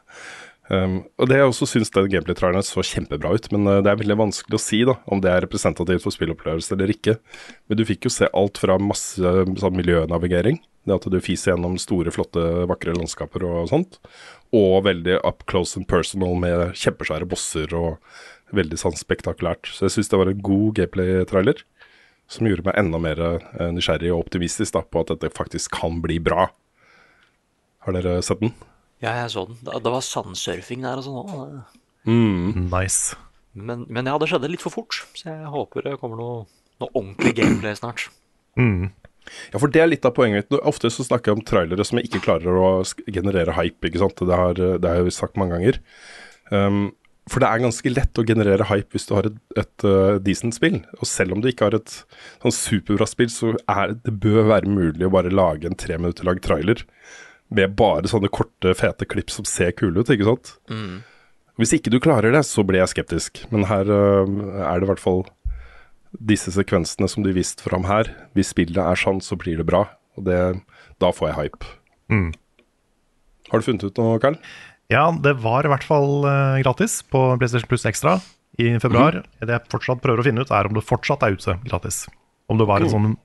Og det jeg også synes den gameplay-traileren så kjempebra ut, men det er veldig vanskelig å si da, om det er representativt for spillopplevelse eller ikke. Men du fikk jo se alt fra masse sånn miljønavigering, det at du fiser gjennom store, flotte, vakre landskaper og sånt, og veldig up close and personal med kjempesvære bosser og veldig sånn spektakulært. Så jeg synes det var en god gameplay-trailer, som gjorde meg enda mer nysgjerrig og optimistisk da, på at dette faktisk kan bli bra. Har dere sett den? Ja, jeg så den. Det var sandsurfing der og sånn også. Nice. Men ja, det skjedde litt for fort, så jeg håper det kommer noe ordentlig gameplay snart. Ja, for det er litt av poenget mitt. Ofte så snakker jeg om trailere som ikke klarer å generere hype, ikke sant? Det har jeg jo sagt mange ganger. For det er ganske lett å generere hype hvis du har et decent spill. Og selv om du ikke har et sånn superbra spill, så det bør være mulig å bare lage en 3 minutter lang trailer med bare sånne korte, fete klipp som ser kule ut, ikke sant? Hvis ikke du klarer det, så blir jeg skeptisk. Men her er det i hvert fall disse sekvensene som du viste fram her. Hvis spillet er sånn, så blir det bra. Og da får jeg hype. Har du funnet ut noe, Karl? Ja, det var i hvert fall gratis på PlayStation Plus Extra i februar. Det jeg fortsatt prøver å finne ut er om det fortsatt er ute gratis. Om det var en sånn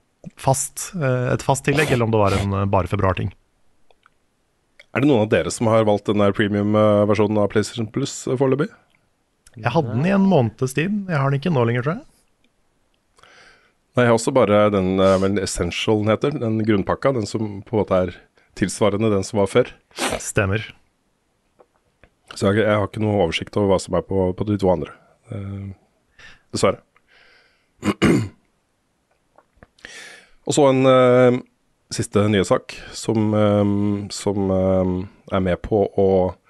et fast tillegg, eller om det var en bare februar-ting. Er det noen av dere som har valgt den der premium-versjonen av PlayStation Plus foreløpig? Jeg hadde den i en måneds tid. Jeg har den ikke nå lenger, tror jeg. Nei, jeg har også bare den Essential heter, den grunnpakka, den som på en måte er tilsvarende den som var før. Stemmer. Så jeg har ikke noe oversikt over hva som er på de to andre. Dessverre. Og så en siste nye sak som er med på å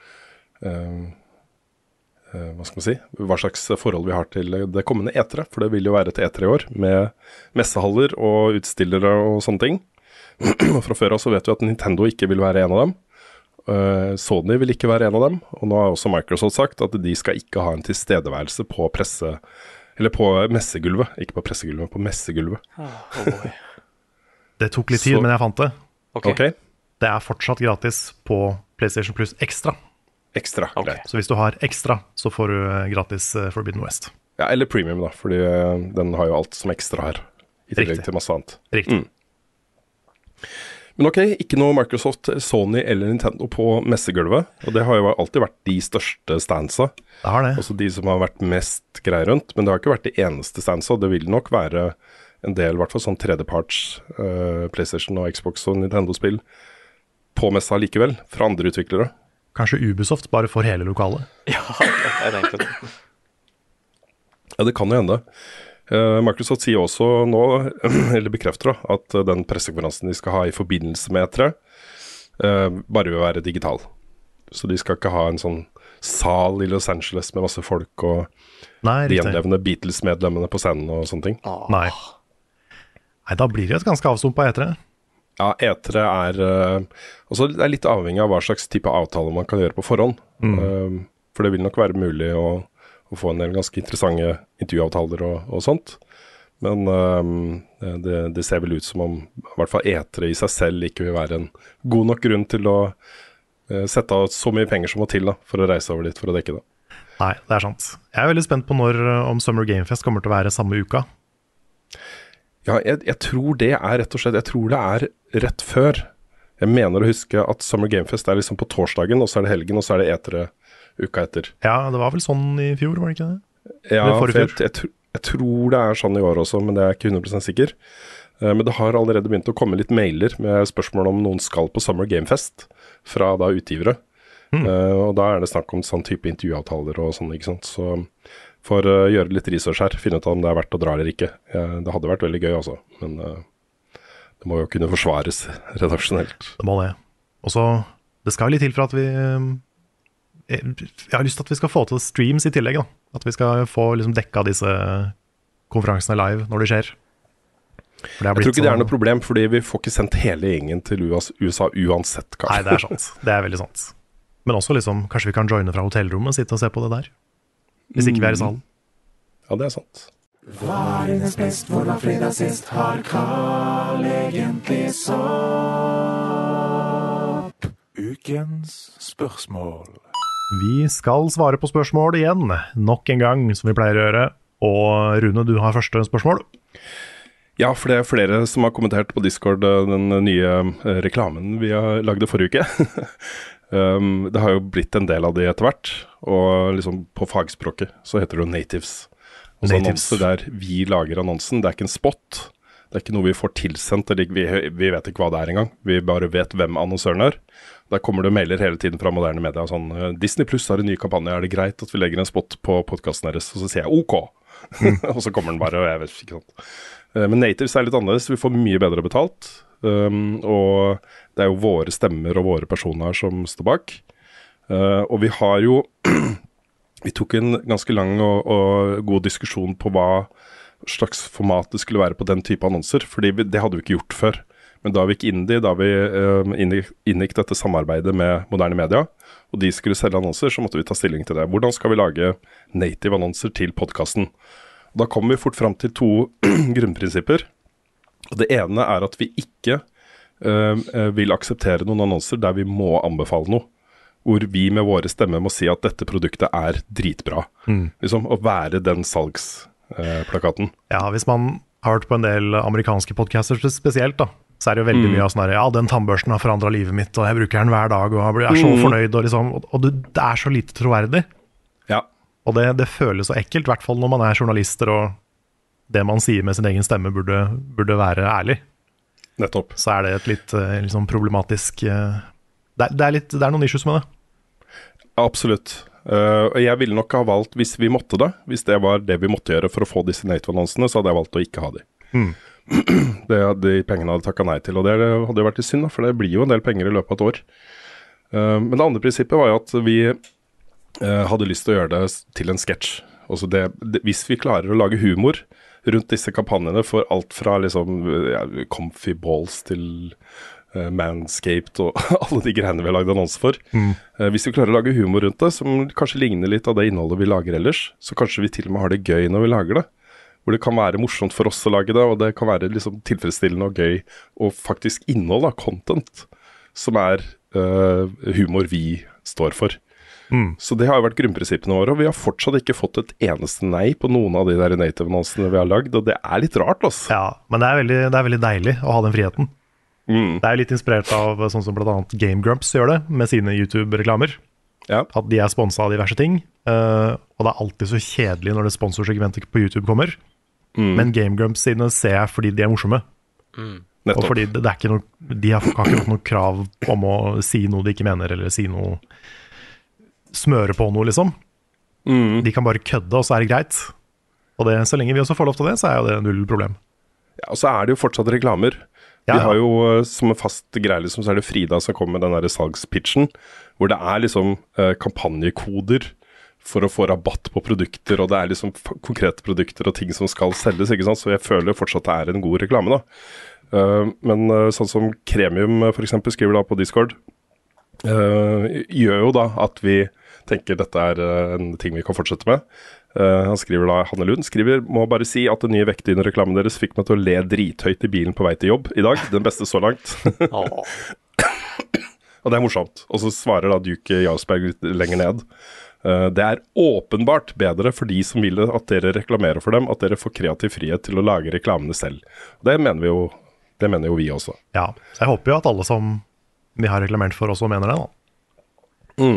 hva skal man si, hva slags forhold vi har til det kommende etere, for det vil jo være et etere i år med messehaller og utstillere og sånne ting. Fra før av så vet vi at Nintendo ikke vil være en av dem. Sony vil ikke være en av dem, og nå har også Microsoft sagt at de skal ikke ha en tilstedeværelse på på messegulvet, ikke på pressegulvet, men på messegulvet. Oh boy. Det tok litt tid, men jeg fant det. Ok. Det er fortsatt gratis på PlayStation Plus Extra. Ekstra, greit. Så hvis du har Extra, så får du gratis Forbidden West. Ja, eller Premium da, fordi den har jo alt som ekstra her, i tillegg til masse annet. Riktig. Men ok, ikke noe Microsoft, Sony eller Nintendo på messegulvet, og det har jo alltid vært de største standsa. Det har det. Altså de som har vært mest grei rundt, men det har ikke vært de eneste standsa, det vil nok være en del, i hvert fall sånn tredjeparts PlayStation og Xbox og Nintendo-spill på messa likevel, fra andre utviklere. Kanskje Ubisoft bare får hele lokalet? Ja, jeg tenkte det. Ja, det kan jo hende. Microsoft sier også nå, eller bekrefter da, at den pressekonferansen de skal ha i forbindelse med E3, bare vil være digital. Så de skal ikke ha en sånn sal i Los Angeles med masse folk og de gjenlevende Beatles-medlemmene på scenen og sånne ting. Nei, da blir det et ganske avstumpa E3. Ja, E3 også det er litt avhengig av hva slags type avtaler man kan gjøre på forhånd. For det vil nok være mulig å få en del ganske interessante intervjuavtaler og sånt. Men det ser vel ut som om i hvert fall E3 i seg selv ikke vil være en god nok grunn til å sette av så mye penger som må til da, for å reise over dit for å dekke det. Nei, det er sant. Jeg er veldig spent på om Summer Game Fest kommer til å være samme uka. Ja, jeg tror det er rett og slett, jeg tror det er rett før. Jeg mener å huske at Summer Game Fest er liksom på torsdagen, og så er det helgen, og så er det E3 uka etter. Ja, det var vel sånn i fjor, var det ikke det? Ja, for jeg tror det er sånn i år også, men det er ikke 100% sikker. Men det har allerede begynt å komme litt mailer med spørsmål om noen skal på Summer Game Fest fra da utgivere. Og da er det snakk om sånn type intervjuavtaler og sånn, ikke sant? Så for å gjøre litt research her, finne ut om det er verdt å dra eller ikke. Det hadde vært veldig gøy altså, men det må jo kunne forsvares redaksjonelt. Det må det. Og så, det skal litt til for at vi jeg har lyst til at vi skal få til streams i tillegg da. At vi skal få liksom dekka disse konferansene live når det skjer. For jeg tror ikke det er noe problem, fordi vi får ikke sendt hele gjengen til USA uansett, kanskje. Nei, det er sant. Det er veldig sant. Men også liksom, kanskje vi kan joine fra hotellrommet og sitte og se på det der. Hvis ikke vi er i salen. Ja, det er sant. Hva er dines best, hvor var fredag sist? Har Carl egentlig sopp? Ukens spørsmål. Vi skal svare på spørsmål igjen, nok en gang, som vi pleier å gjøre. Og Rune, du har første spørsmål. Ja, for det er flere som har kommentert på Discord den nye reklamen vi har lagd forrige uke. Det har jo blitt en del av det etter hvert, og liksom på fagspråket så heter det jo natives. Og så annonser der vi lager annonsen, det er ikke en spot, det er ikke noe vi får tilsendt, eller vi vet ikke hva det er engang, vi bare vet hvem annonsøren er. Der kommer det mailer hele tiden fra moderne media, sånn, Disney Plus har en ny kampanje, er det greit at vi legger en spot på podcasten deres? Og så sier jeg OK, og så kommer den bare, og jeg vet ikke sant. Men natives er litt annerledes, vi får mye bedre betalt, og det er jo våre stemmer og våre personer som står bak. Og vi har jo, vi tok en ganske lang og god diskusjon på hva slags format det skulle være på den type annonser, fordi det hadde vi ikke gjort før. Men da vi gikk inn da vi inngikk dette samarbeidet med moderne media, og de skulle selge annonser, så måtte vi ta stilling til det. Hvordan skal vi lage native annonser til podcasten? Da kommer vi fort frem til 2 grunnprinsipper. Og det ene er at vi ikke vil akseptere noen annonser der vi må anbefale noe. Hvor vi med våre stemmer må si at dette produktet er dritbra. Liksom, å være den salgsplakaten. Ja, hvis man har hørt på en del amerikanske podcaster spesielt da, så er det jo veldig mye av sånn her, ja, den tannbørsten har forandret livet mitt, og jeg bruker den hver dag, og jeg er så fornøyd, og, liksom, og det er så lite troverdig. Ja. Og det føles så ekkelt, i hvert fall når man er journalister, og det man sier med sin egen stemme burde være ærlig. Nettopp. Så er det et litt liksom problematisk, det er noen issues med det. Absolutt. Og jeg ville nok ha valgt, hvis vi måtte det, hvis det var det vi måtte gjøre for å få disse native-annonsene, så hadde jeg valgt å ikke ha de. De pengene hadde takket nei til, og det hadde jo vært litt synd, for det blir jo en del penger i løpet av et år. Men det andre prinsippet var jo at vi hadde lyst til å gjøre det til en sketsj. Altså hvis vi klarer å lage humor rundt disse kampanjene for alt fra liksom, comfy balls til Manscaped og alle de greiene vi har lagd annonser for. Hvis vi klarer å lage humor rundt det, som kanskje ligner litt av det innholdet vi lager ellers, så kanskje vi til og med har det gøy når vi lager det. Hvor det kan være morsomt for oss å lage det, og det kan være liksom tilfredsstillende og gøy, og faktisk innhold av content, som er humor vi står for. Så det har jo vært grunnprinsippene våre, og vi har fortsatt ikke fått et eneste nei på noen av de der native-annonsene vi har lagd, og det er litt rart, altså. Ja, men det er veldig deilig å ha den friheten. Det er litt inspirert av sånn som blant annet Game Grumps gjør det, med sine YouTube-reklamer. Ja. At de er sponset av diverse ting, og det er alltid så kjedelig når det sponsorsegmentet på YouTube kommer. Men Game Grumps sine ser jeg fordi de er morsomme. Og fordi det er ikke noe, de har ikke fått noe krav om å si noe de ikke mener, eller si noe, smøre på noe liksom. De kan bare kødde, og så er det greit. Og så lenge vi også får lov til det, så er jo det null problem. Ja, og så er det jo fortsatt reklamer. Vi har jo som en fast greie, liksom, så er det Frida som kommer med den der salgspitchen, hvor det er liksom kampanjekoder for å få rabatt på produkter, og det er liksom konkrete produkter og ting som skal selges, ikke sant? Så jeg føler fortsatt det er en god reklame da. Men sånn som Kremium for eksempel skriver da på Discord, gjør jo da at vi tenker dette er en ting vi kan fortsette med. Han skriver da, Hanne Lund skriver, må bare si at den nye vektdynereklamen deres fikk meg til å le drithøyt i bilen på vei til jobb i dag, den beste så langt. Og det er morsomt. Og så svarer da Duke Jarlsberg lenger ned. Det er åpenbart bedre for de som vil at dere reklamerer for dem, at dere får kreativ frihet til å lage reklamene selv. Det mener jo vi også. Ja, så jeg håper jo at alle som vi har reklamert for også mener det da.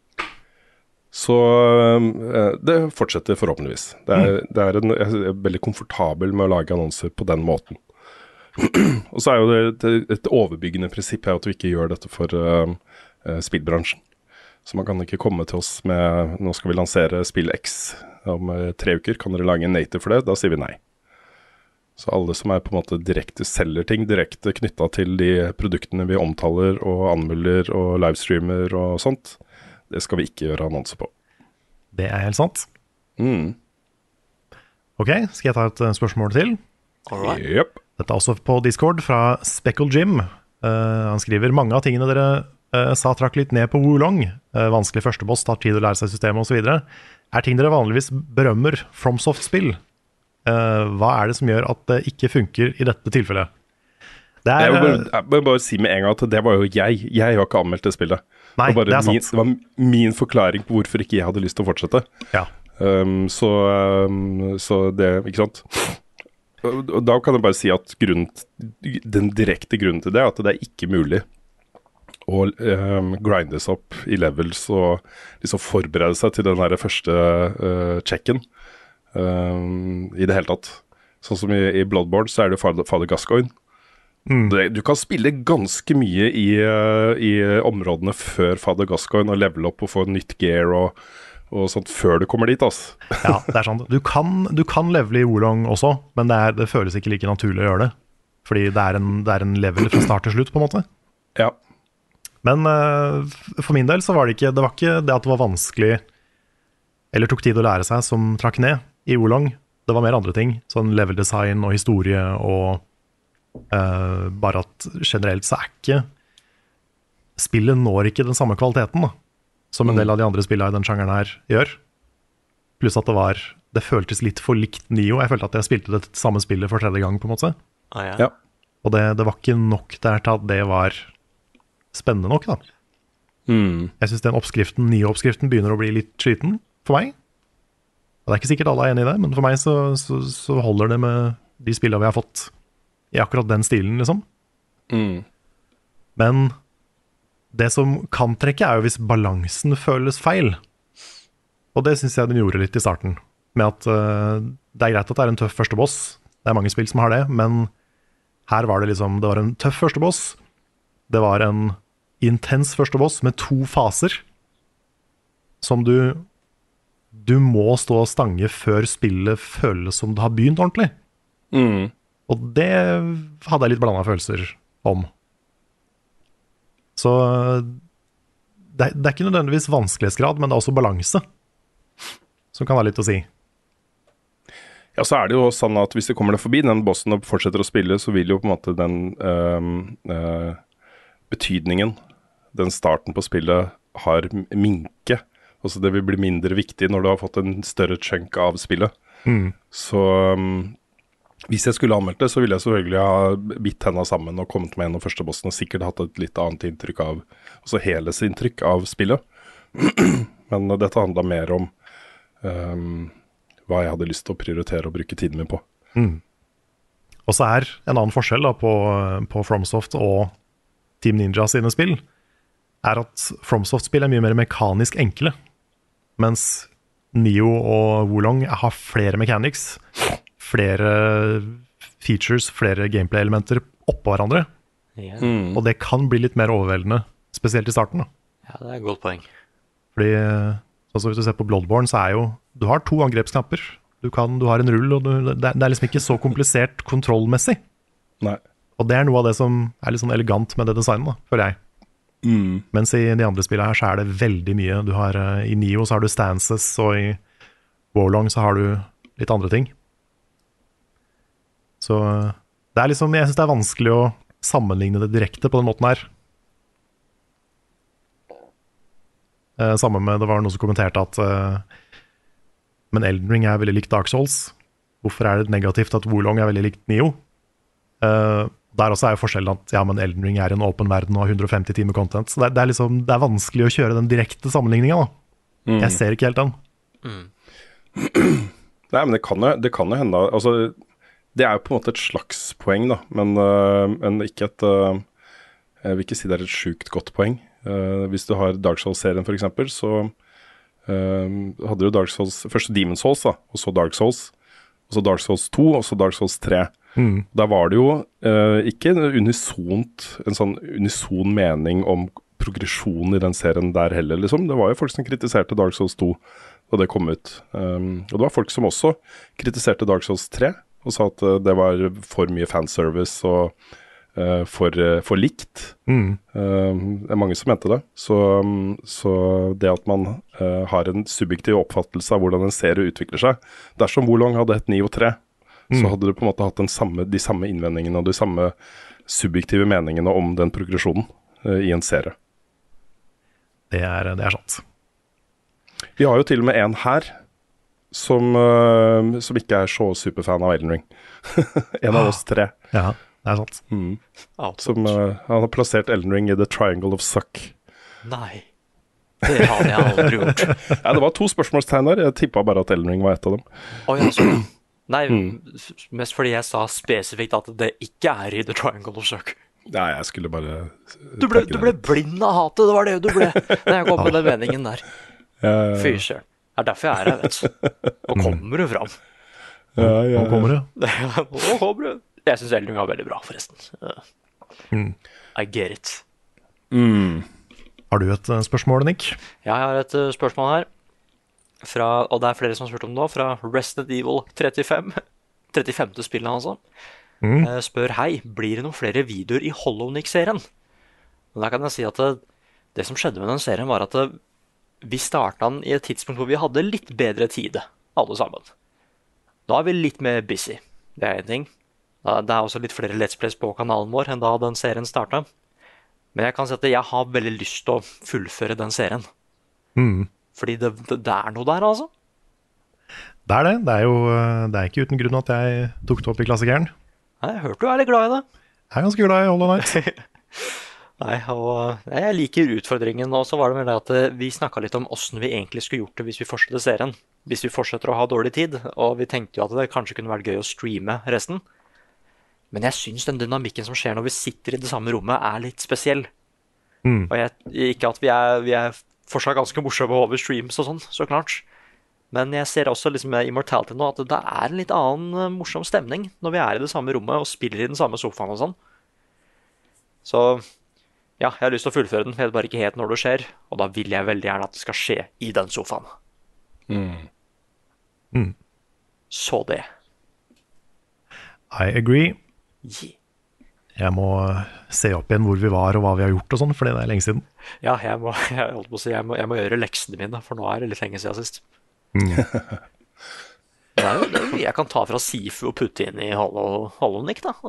Så det fortsetter forhåpentligvis. Jeg er veldig komfortabel med å lage annonser på den måten. Og så er jo det et overbyggende prinsipp er at vi ikke gjør dette for spillbransjen. Så man kan ikke komme til oss med, nå skal vi lansere spill X om 3 uker, kan dere lage en native for det? Da sier vi nei. Så alle som på en måte direkte selger ting, direkte knyttet til de produktene vi omtaler og anmelder og livestreamer og sånt, det skal vi ikke gjøre annonser på. Det helt sant. Ok, skal jeg ta et spørsmål til? Alright. Yep. Dette også på Discord fra Speckle Jim. Han skriver, mange av tingene dere sa trakk litt ned på Wulong. Vanskelig førsteboss, tar tid å lære seg systemet og så videre. Ting dere vanligvis berømmer FromSoft-spill? Hva det som gjør at det ikke funker i dette tilfellet? Jeg må bare si med en gang at det var jo jeg. Jeg har ikke anmeldt det spillet. Nei, det er sant. Det var min forklaring på hvorfor ikke jeg hadde lyst til å fortsette. Ja. Så det, ikke sant? Og da kan jeg bare si at den direkte grunnen til det at det ikke mulig å grindes opp i levels og liksom forberede seg til den der første checken i det hele tatt. Sånn som i Bloodborne så det Father Gascoigne. Du kan spille ganske mye i områdene før Father Gascoigne og levele opp og få nytt gear og sånt før du kommer dit, altså. Ja, det sant. Du kan levele i Wulong også, men det føles ikke like naturlig å gjøre det. Fordi det en level fra start til slutt, på en måte. Ja. Men for min del så var det ikke det at det var vanskelig eller tok tid å lære seg som trakk ned i Wulong. Det var mer andre ting, sånn level design og historie og bare at generelt så ikke spillet når ikke den samme kvaliteten da, som en del av de andre spillene i den sjangeren her gjør. Pluss at det føltes litt for likt Nio. Jeg følte at jeg spilte det samme spillet for tredje gang på en måte. Ja. Og det var ikke nok der til at det var spennende nok da. Jeg synes den Nio-oppskriften begynner å bli litt sliten for meg. Og det ikke sikkert alle enig i det, men for meg så holder det med de spillene vi har fått i akkurat den stilen, liksom. Men det som kan trekke jo hvis balansen føles feil. Og det synes jeg den gjorde litt i starten. Med at det greit at det en tøff første boss. Det mange spill som har det, men her var det liksom, det var en tøff første boss. Det var en intens første boss med 2 faser. Som du må stå og stange før spillet føles som det har begynt ordentlig. Og det hadde jeg litt blandet følelser om. Så det ikke nødvendigvis vanskelighetsgrad, men det også balanse. Som kan være litt å si. Ja, så det jo sånn at hvis det kommer deg forbi den bossen og fortsetter å spille, så vil jo på en måte den betydningen, den starten på spillet, har minke. Altså det vil bli mindre viktig når du har fått en større chunk av spillet. Så hvis jeg skulle anmeldt det, så ville jeg selvfølgelig ha bitt hendene sammen og kommet med en av første bossen og sikkert hatt et litt annet inntrykk av, altså helhetsinntrykk av spillet. Men dette handlet mer om hva jeg hadde lyst til å prioritere og bruke tiden min på. Og så en annen forskjell da, på FromSoft og Team Ninja sine spill, at FromSoft-spill mye mer mekanisk enkle, mens Nio og Wulong har flere mechanics, flere features, flere gameplay-elementer oppå hverandre. Og det kan bli litt mer overveldende, spesielt i starten. Da. Ja, det et godt poeng. Fordi, altså hvis du ser på Bloodborne, så jo du har 2 angrepsknapper. Du har en rull, og det liksom ikke så komplisert kontrollmessig. Nei. Og det noe av det som litt sånn elegant med det designet, da, føler jeg. Mens i de andre spillene her så det veldig mye. Du har, i Nio så har du stances, og i Wulong så har du litt andre ting. Så det liksom, jeg synes det vanskelig å sammenligne det direkte på den måten her. Samme med, det var noen som kommenterte at men Elden Ring veldig likt Dark Souls. Hvorfor det negativt at Wulong veldig likt Nio? Der også jo forskjellen at ja, men Elden Ring en åpen verden og har 150 timer content. Så det liksom, det vanskelig å kjøre den direkte sammenligningen da. Jeg ser ikke helt den. Nei, men det kan jo hende, altså det jo på en måte et slags poeng da, men ikke et, jeg vil ikke si det et sykt godt poeng. Hvis du har Dark Souls-serien for eksempel, så hadde du Dark Souls, først Demon's Souls da, og så Dark Souls, og så Dark Souls 2, og så Dark Souls 3. Der var det jo ikke en sånn unison mening om progresjon i den serien der heller, liksom. Det var jo folk som kritiserte Dark Souls 2 da det kom ut. Og det var folk som også kritiserte Dark Souls 3, og sa at det var for mye fanservice og for likt. Det mange som mente det. Så det at man har en subjektiv oppfattelse av hvordan en serie utvikler seg. Dersom Wolong hadde hett 9 og 3, så hadde det på en måte hatt de samme innvendingene og de samme subjektive meningene om den progresjonen i en serie. Det er sant. Vi har jo til og med en her som ikke er så superfan av Elden Ring. En av oss 3. Ja, det er sant. Han har plassert Elden Ring i The Triangle of Suck. Nei, det hadde jeg aldri gjort. Ja, det var 2 spørsmålstegn der. Jeg tippet bare at Elden Ring var et av dem. Nei, mest fordi jeg sa spesifikt at det ikke er i The Triangle of Suck. Nei, jeg skulle bare Du ble blind av hatet, det var det du ble. Når jeg kom med den meningen der. Fy søren. Det er derfor jeg er her, vet du. Nå kommer du fram. Nå kommer du. Nå kommer du. Jeg synes Elden Ring var veldig bra, forresten. I get it. Har du et spørsmål, Nick? Ja, jeg har et spørsmål her. Og det er flere som har spurt om det nå, fra Resident Evil 35. 35. spillet, altså. Spør, hei, blir det noen flere videoer i Hollow Knight-serien? Og da kan jeg si at det som skjedde med den serien var at vi startet den i et tidspunkt hvor vi hadde litt bedre tid, alle sammen. Nå er vi litt mer busy, det er en ting. Det er også litt flere let's plays på kanalen vår enn da den serien startet. Men jeg kan si at jeg har veldig lyst til å fullføre den serien. Fordi det er noe der, altså. Det er det. Det er ikke uten grunn at jeg tok det opp i klassikeren. Nei, jeg hørte du er litt glad i det. Jeg er ganske glad i Hollow Knight. Nei, og jeg liker utfordringen. Og så var det vel det at vi snakket litt om hvordan vi egentlig skulle gjort det hvis vi fortsetter serien. Hvis vi fortsetter å ha dårlig tid. Og vi tenkte jo at det kanskje kunne vært gøy å streame resten. Men jeg synes den dynamikken som skjer når vi sitter i det samme rommet er litt spesiell. Og ikke at vi er fortsatt ganske morsomme over streams og sånn, så klart. Men jeg ser også liksom med Immortality nå at det er en litt annen morsom stemning når vi er i det samme rommet og spiller i den samme sofaen og sånn. Så ja, jeg har lyst til å fullføre den, jeg vet bare ikke helt når det skjer, og da vil jeg veldig gjerne at det skal skje i den sofaen. Så det. I agree. Yeah. Jeg må se opp igjen hvor vi var og hva vi har gjort og sånn, fordi det er lenge siden. Ja, jeg må gjøre leksene mine, for nå er det litt lenge siden sist. Det er jo mye jeg kan ta fra Sifu og putte inn i Hollow Knight, da.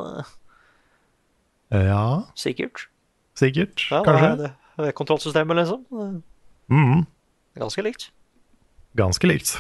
Ja. Sikkert. Kanskje. Det er kontrollsystemet, liksom. Ganske likt. Ganske likt.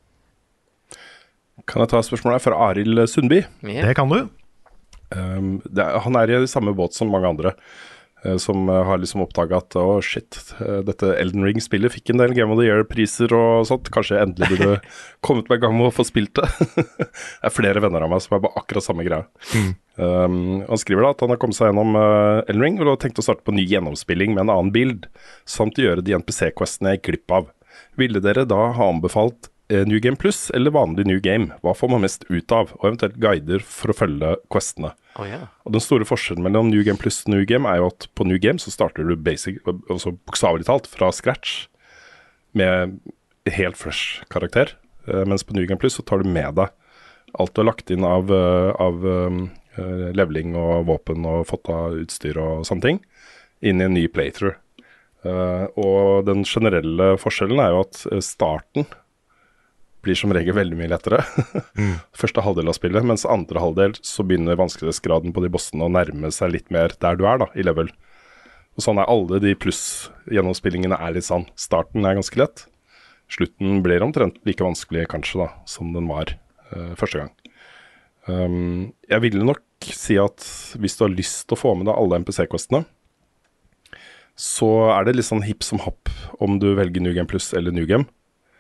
Kan jeg ta spørsmålet fra Arild Sundby? Det kan du. Han er i samme båt som mange andre som har liksom oppdaget at dette Elden Ring-spillet fikk en del Game of the Year-priser og sånt. Kanskje jeg endelig burde kommet meg i gang med å få spilt det. Det er flere venner av meg som er bare akkurat samme greia. Han skriver da at han har kommet seg gjennom Elden Ring og har tenkt å starte på ny gjennomspilling med en annen bild, samt gjøre de NPC-questene jeg gikk glipp av. Ville dere da ha anbefalt New Game Plus eller vanlig New Game? Hva får man mest ut av? Og eventuelt guider for å følge questene. Og den store forskjellen mellom New Game Plus og New Game er jo at på New Game så starter du altså bokstavelig talt fra scratch med helt fresh karakter, mens på New Game Plus så tar du med deg alt du har lagt inn av leveling og våpen og fått av utstyr og sånne ting inn i en ny playthrough. Og den generelle forskjellen er jo at starten blir som regel veldig mye lettere. Første halvdel av spillet, mens andre halvdel så begynner vanskelighetsgraden på de bossene å nærme seg litt mer der du er da, i level. Og sånn er alle de pluss-gjennomspillingene er litt sånn. Starten er ganske lett. Slutten blir omtrent like vanskelig kanskje da, som den var første gang. Jeg ville nok si at hvis du har lyst til å få med deg alle NPC-questene, så er det litt sånn hipp som happ om du velger New Game Plus eller New Game.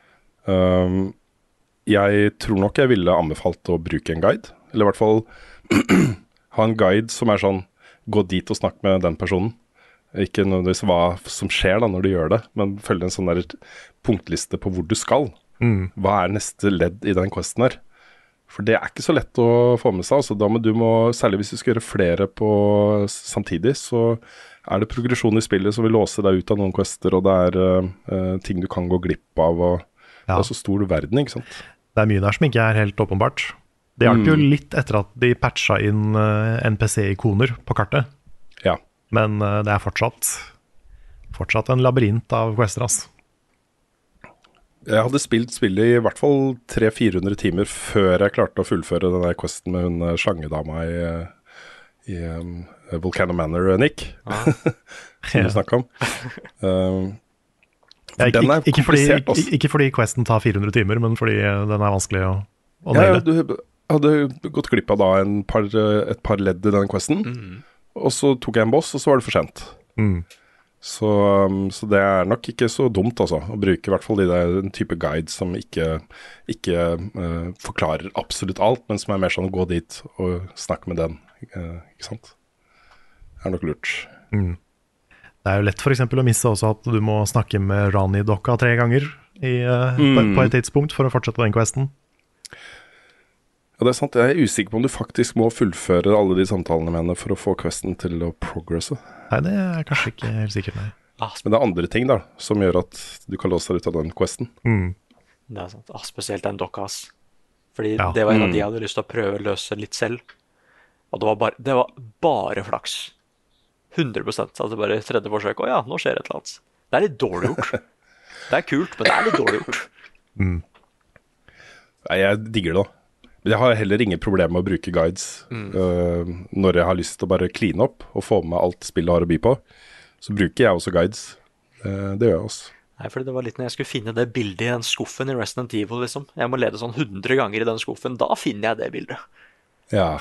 Jeg tror nok jeg ville anbefalt å bruke en guide, eller i hvert fall ha en guide som er sånn, gå dit og snakk med den personen. Ikke nødvendigvis hva som skjer da når du gjør det, men følge en sånn der punktliste på hvor du skal. Hva er neste ledd i den questen her? For det er ikke så lett å få med seg, altså særlig hvis du skal gjøre flere på samtidig, så er det progresjon i spillet som vil låse deg ut av noen quester, og det er ting du kan gå glipp av, og det er så stor verden, ikke sant? Det er mye der som ikke er helt åpenbart. Det hjalp jo litt etter at de patcha inn NPC-ikoner på kartet. Ja. Men det er fortsatt en labyrint av quester, ass. Jeg hadde spilt spillet i hvert fall 300-400 timer før jeg klarte å fullføre den der questen med hun slangedama i Volcano Manor, Nick, som vi snakket om. Den er komplisert også. Ikke fordi questen tar 400 timer, men fordi den er vanskelig å naile. naile. Du hadde gått glipp av da et par ledd i den questen, og så tok jeg en boss, og så var det for sent. Så det er nok ikke så dumt altså, å bruke i hvert fall en type guide som ikke forklarer absolutt alt, men som er mer sånn å gå dit og snakke med den, ikke sant? Det er nok lurt. Det er jo lett for eksempel å misse også at du må snakke med Rani-dokka 3 ganger på et tidspunkt for å fortsette den questen. Ja, det er sant. Jeg er usikker på om du faktisk må fullføre alle de samtalene med henne for å få questen til å progresse. Nei, det er kanskje ikke helt sikkert, nei. Men det er andre ting da, som gjør at du kan låse deg ut av den questen. Det er sant. Spesielt den dokka, ass. Fordi det var en av de jeg hadde lyst til å prøve å løse litt selv. Og det var bare flaks. 100%. Altså bare 3. forsøk. Å ja, nå skjer et eller annet. Det er litt dårlig gjort. Det er kult, men det er litt dårlig gjort. Nei, jeg digger det da. Men jeg har heller ingen problem med å bruke guides når jeg har lyst til å bare kline opp og få med alt spillet har å by på. Så bruker jeg også guides. Det gjør jeg også. Nei, fordi det var litt når jeg skulle finne det bildet i den skuffen i Resident Evil, liksom. Jeg må lede sånn 100 ganger i den skuffen. Da finner jeg det bildet. Ja.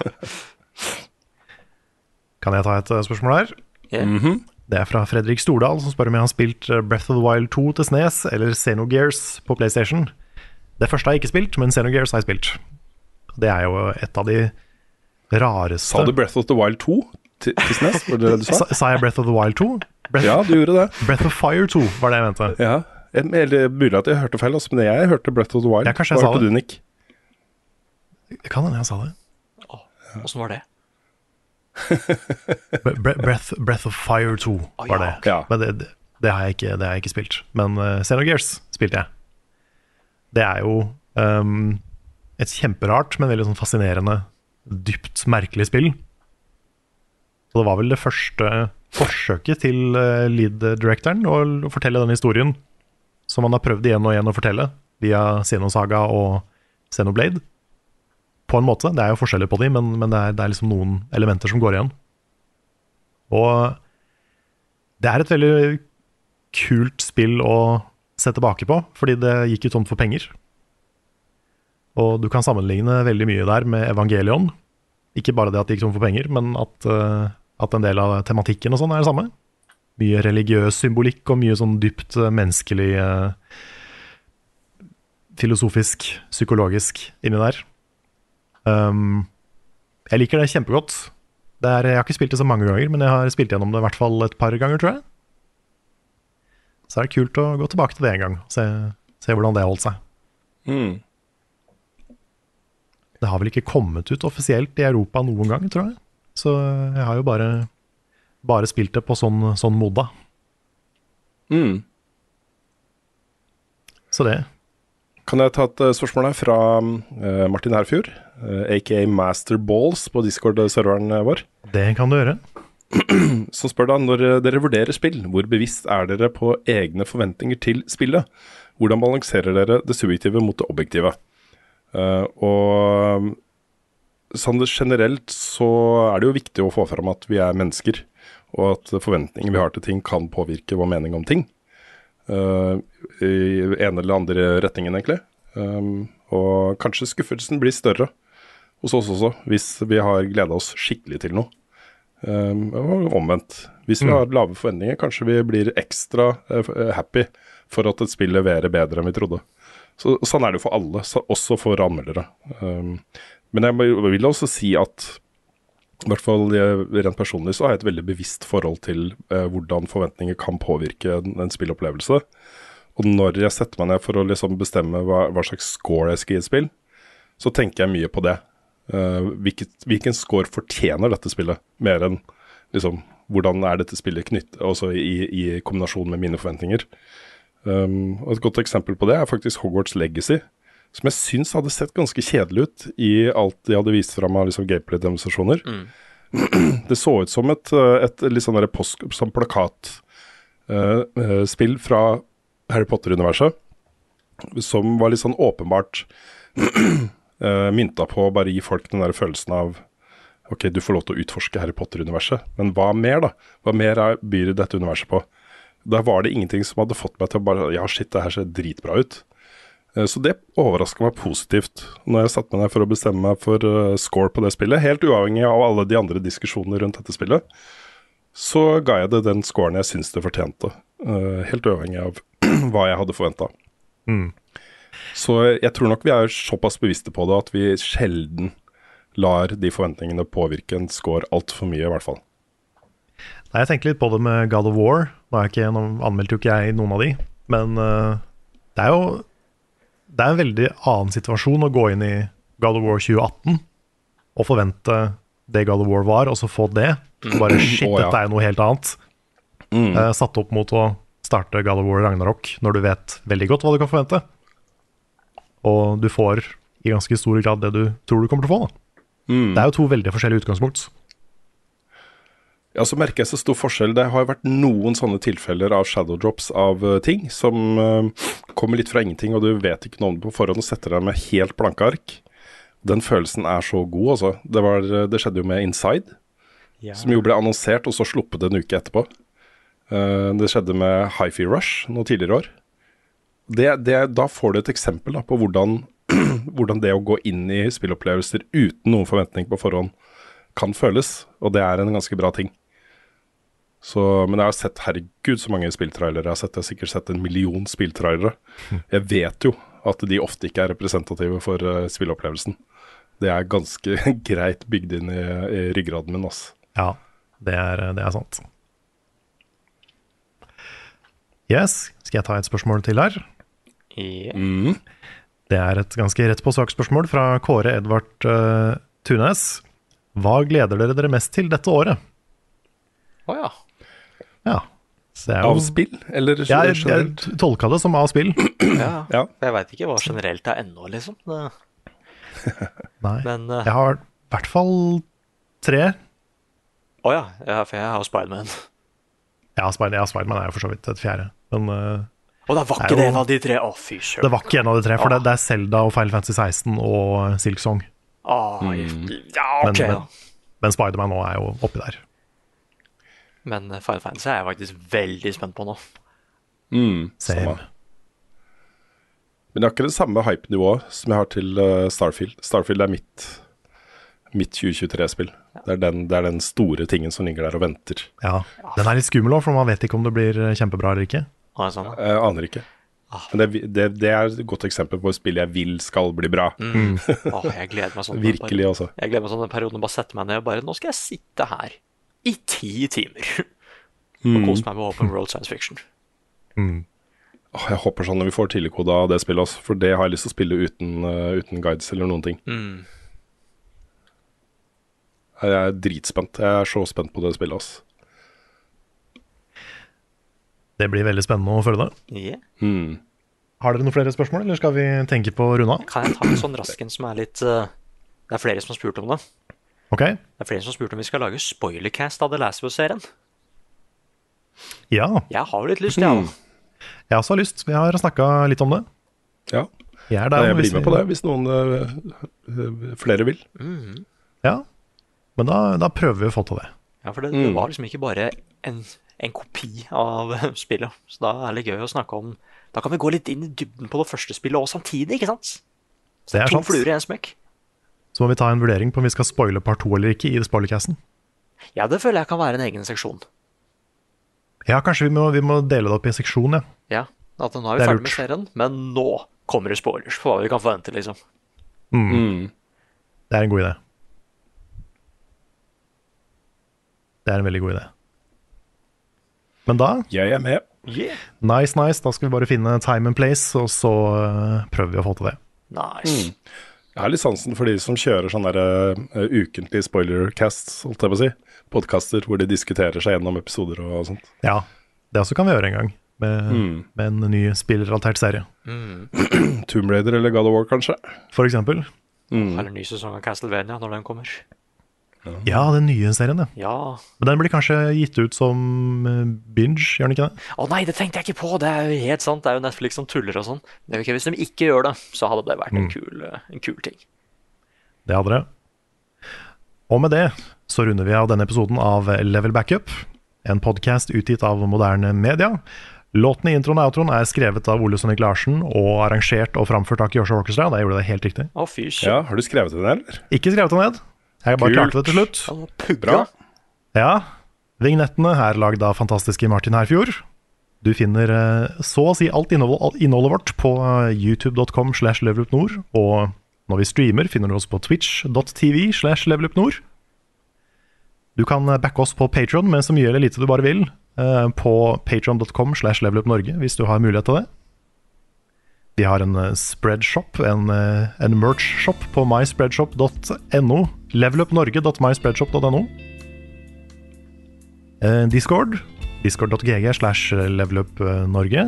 Kan jeg ta et spørsmål her? Det er fra Fredrik Stordal, som spør om jeg har spilt Breath of the Wild 2 til SNES eller Xenogears på PlayStation. Det første har jeg ikke spilt, men Xenogears har jeg spilt. Det er jo et av de rareste... Sa du Breath of the Wild 2 til SNES? Var det det du sa? Sa jeg Breath of the Wild 2? Ja, du gjorde det. Breath of Fire 2 var det jeg mente. Ja, eller mulig at jeg hørte feil, altså, men jeg hørte Breath of the Wild. Ja, kanskje jeg sa det. Hva hørte du, Nick? Kan hende jeg sa det. Hvordan var det? Breath of Fire 2 var det. Ja. Men det har jeg ikke spilt. Men Xenogears spilte jeg. Det er jo et kjemperart, men veldig sånn fascinerende, dypt merkelig spill. Og det var vel det første forsøket til lead-directoren å fortelle den historien som han har prøvd igjen og igjen å fortelle via Xenosaga og Xenoblade. På en måte, det er jo forskjeller på dem, men det er liksom noen elementer som går igjen. Og det er et veldig kult spill å se tilbake på, fordi det gikk jo tomt for penger. Og du kan sammenligne veldig mye der med Evangelion. Ikke bare det at det gikk tomt for penger, men at en del av tematikken og sånn er det samme. Mye religiøs symbolikk og mye sånn dypt menneskelig, filosofisk, psykologisk inni der. Jeg liker det kjempegodt. Jeg har ikke spilt det så mange ganger, men jeg har spilt gjennom det i hvert fall et par ganger, tror jeg. Så er det kult å gå tilbake til det en gang, se hvordan det har holdt seg. Det har vel ikke kommet ut offisielt i Europa noen gang, tror jeg. Så jeg har jo bare spilt det på sånn modda. Så det. Kan jeg ta et spørsmål her fra Martin Herfjord, a.k.a. Master Balls på Discord-serveren vår? Det kan du gjøre. Så spør da, når dere vurderer spill, hvor bevisst er dere på egne forventninger til spillet? Hvordan balanserer dere det subjektive mot det objektive? Og sånn generelt så er det jo viktig å få frem at vi er mennesker, og at forventninger vi har til ting kan påvirke vår mening om ting. I en eller andre retningen egentlig. Og kanskje skuffelsen blir større hos oss også, hvis vi har gledet oss skikkelig til noe. Og omvendt. Hvis vi har lave forventninger, kanskje vi blir ekstra happy for at et spill leverer bedre enn vi trodde. Så, sånn er det jo for alle, også for anmeldere. Men jeg vil også si at i hvert fall rent personlig så har jeg et veldig bevisst forhold til hvordan forventninger kan påvirke en spillopplevelse. Og når jeg setter meg ned for å liksom bestemme hva slags score jeg skal gi et spill, så tenker jeg mye på det. Hvilken score fortjener dette spillet, mer enn liksom, hvordan er dette spillet knyttet, også i kombinasjon med mine forventninger. Og et godt eksempel på det er faktisk Hogwarts Legacy, som jeg synes hadde sett ganske kjedelig ut i alt de hadde vist frem av liksom gameplay-demonstrasjoner. Det så ut som et litt sånn som plakatspill fra Harry Potter-universet, som var litt sånn åpenbart mynta på å bare gi folk den der følelsen av ok, du får lov til å utforske Harry Potter-universet, men hva mer da? Hva mer byr dette universet på? Der var det ingenting som hadde fått meg til å bare, ja shit, det her ser dritbra ut. Så det overrasket meg positivt når jeg satt meg ned for å bestemme meg for score på det spillet, helt uavhengig av alle de andre diskusjonene rundt dette spillet. Så ga jeg det den scoren jeg synes det fortjente, helt uavhengig av hva jeg hadde forventet. Så jeg tror nok vi såpass bevisste på det at vi sjelden lar de forventningene påvirke en score alt for mye i hvert fall. Nei, jeg tenker litt på det med God of War. Nå anmeldte jo ikke jeg noen av de, men det er en veldig annen situasjon å gå inn i God of War 2018 og forvente det God of War var, og så få det. Og bare shit, dette er noe helt annet. Satt opp mot å starte God of War Ragnarok når du vet veldig godt hva du kan forvente. Og du får i ganske stor grad det du tror du kommer til å få da. Det er jo to veldig forskjellige utgangspunkt. Ja, så merker jeg så stor forskjell. Det har jo vært noen sånne tilfeller av shadow drops av ting som kommer litt fra ingenting, og du vet ikke noe om det på forhånd og setter deg med helt blanke ark. Den følelsen er så god, altså. Det skjedde jo med Inside, som jo ble annonsert og så sluppet en uke etterpå. Det skjedde med Hi-Fi Rush noe tidligere år. Da får du et eksempel da, på hvordan det å gå inn i spillopplevelser uten noen forventning på forhånd kan føles, og det er en ganske bra ting. Men jeg har sett, herregud, så mange spilltrailere. Jeg har sikkert sett 1 million spilltrailere. Jeg vet jo at de ofte ikke er representative for spillopplevelsen. Det er ganske greit bygd inn i ryggraden min, altså. Ja, det er sant. Yes, skal jeg ta et spørsmål til her? Det er et ganske rett på sak-spørsmål fra Kåre Edvard Tunes. Hva gleder dere mest til dette året? Ja. Av spill, eller generelt? Jeg tolket det som av spill. Ja. Jeg vet ikke hva generelt er ennå, liksom. Nei, men, jeg har i hvert fall 3. Ja, for jeg har Spider-Man. Ja, Spider-Man er jo for så vidt et 4. Men, og det var ikke det en av de 3? Fy søren. Det var ikke en av de 3, for det er Zelda og Final Fantasy 16 og Silk Song. Men Spider-Man nå er jo oppi der. Men Final Fantasy er jeg faktisk veldig spent på nå. Same. Men det er ikke det samme hype-nivået som jeg har til Starfield. Starfield er mitt 2023-spill. Det er den store tingen som ligger der og venter. Ja, den er litt skummel også, for man vet ikke om det blir kjempebra eller ikke. Jeg aner ikke. Men det er et godt eksempel på et spill jeg vil skal bli bra. Jeg gleder meg sånn. Virkelig også. Jeg gleder meg sånn en periode å bare sette meg ned og bare, nå skal jeg sitte her i 10 timer og kose meg med Open World Science Fiction. Jeg håper sånn når vi får tidligkode av det spillet også, for det har jeg lyst til å spille uten guides eller noen ting. Jeg er dritspent. Jeg er så spent på det spillet også. Det blir veldig spennende å følge det. Har dere noen flere spørsmål, eller skal vi tenke på å runde av? Kan jeg ta en sånn rasken som er litt det er flere som har spurt om det. Ok. Det er flere som har spurt om vi skal lage spoilercast av The Last of Us-serien. Ja. Jeg har jo litt lyst, jeg. Jeg også har lyst. Vi har snakket litt om det. Ja. Jeg blir med på det hvis noen flere vil. Ja. Men da prøver vi å få til det. Ja, for det var liksom ikke bare en kopi av spillet. Så da er det gøy å snakke om. Da kan vi gå litt inn i dybden på det første spillet også samtidig, ikke sant? Så det er 2 fluer i en smekk. Så må vi ta en vurdering på om vi skal spoile part 2 eller ikke i spoilercasten. Ja, det føler jeg kan være en egen seksjon. Ja, kanskje vi må dele det opp i seksjon, ja. Ja, at nå er vi ferdig med serien, men nå kommer det spoilers for hva vi kan forvente, liksom. Det er en god idé. Det er en veldig god idé. Men da Jeg er med. Nice. Da skal vi bare finne time and place, og så prøver vi å få til det. Nice. Jeg har litt sansen for de som kjører sånne ukentlige spoilercasts, holdt jeg på å si. Podcaster hvor de diskuterer seg gjennom episoder og sånt. Ja, det også kan vi gjøre en gang. med en ny spillrelatert serie. Tomb Raider eller God of War, kanskje? For eksempel. Eller en ny sesong av Castlevania når den kommer. Ja, den nye serien, ja. Ja. Men den blir kanskje gitt ut som binge, gjør den ikke det? Å nei, det tenkte jeg ikke på! Det er jo helt sant. Det er jo Netflix som tuller og sånn. Det er jo ikke, hvis de ikke gjør det, så hadde det vært en kul ting. Det hadde det. Og med det så runder vi av denne episoden av Level Backup, en podcast utgitt av Moderne Media. Låten i introen og outroen er skrevet av Ole Sønnik Larsen og arrangert og framført av Kyosho Orchestra. Da gjorde det helt riktig. Å, fy shit. Ja, har du skrevet det ned, eller? Ikke skrevet det ned. Jeg bare klarte det til slutt. Bra. Ja, vignettene er lagd av fantastiske Martin Herfjord. Du finner så å si alt innholdet vårt på youtube.com/levelupnord, og når vi streamer finner du oss på twitch.tv/levelupnord. Du kan backe oss på Patreon med så mye eller lite du bare vil, på patreon.com/levelupnorge hvis du har mulighet til det. Vi har en spreadshop, en merch-shop på myspreadshop.no, levelupnorge.myspreadshop.no. Discord, discord.gg/levelupnorge,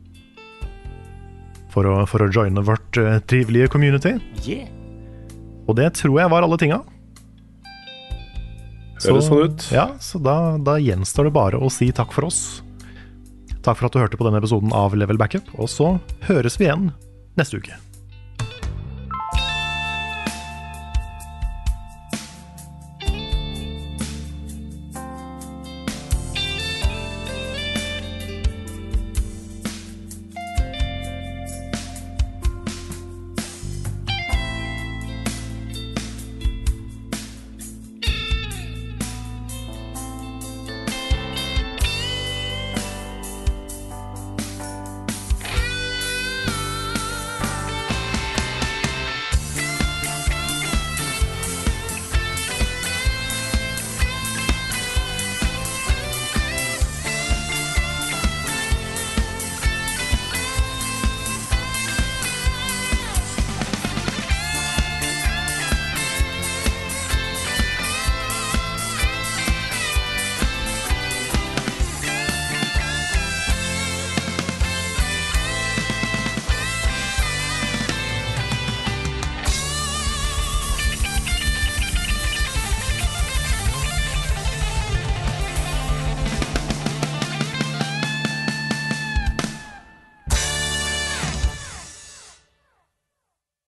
for å joine vårt trivelige community. Yeah. Og det tror jeg var alle tinga. Høres sånn ut. Ja, så da gjenstår det bare å si takk for oss. Takk for at du hørte på denne episoden av Level Backup, og så høres vi igjen neste uke.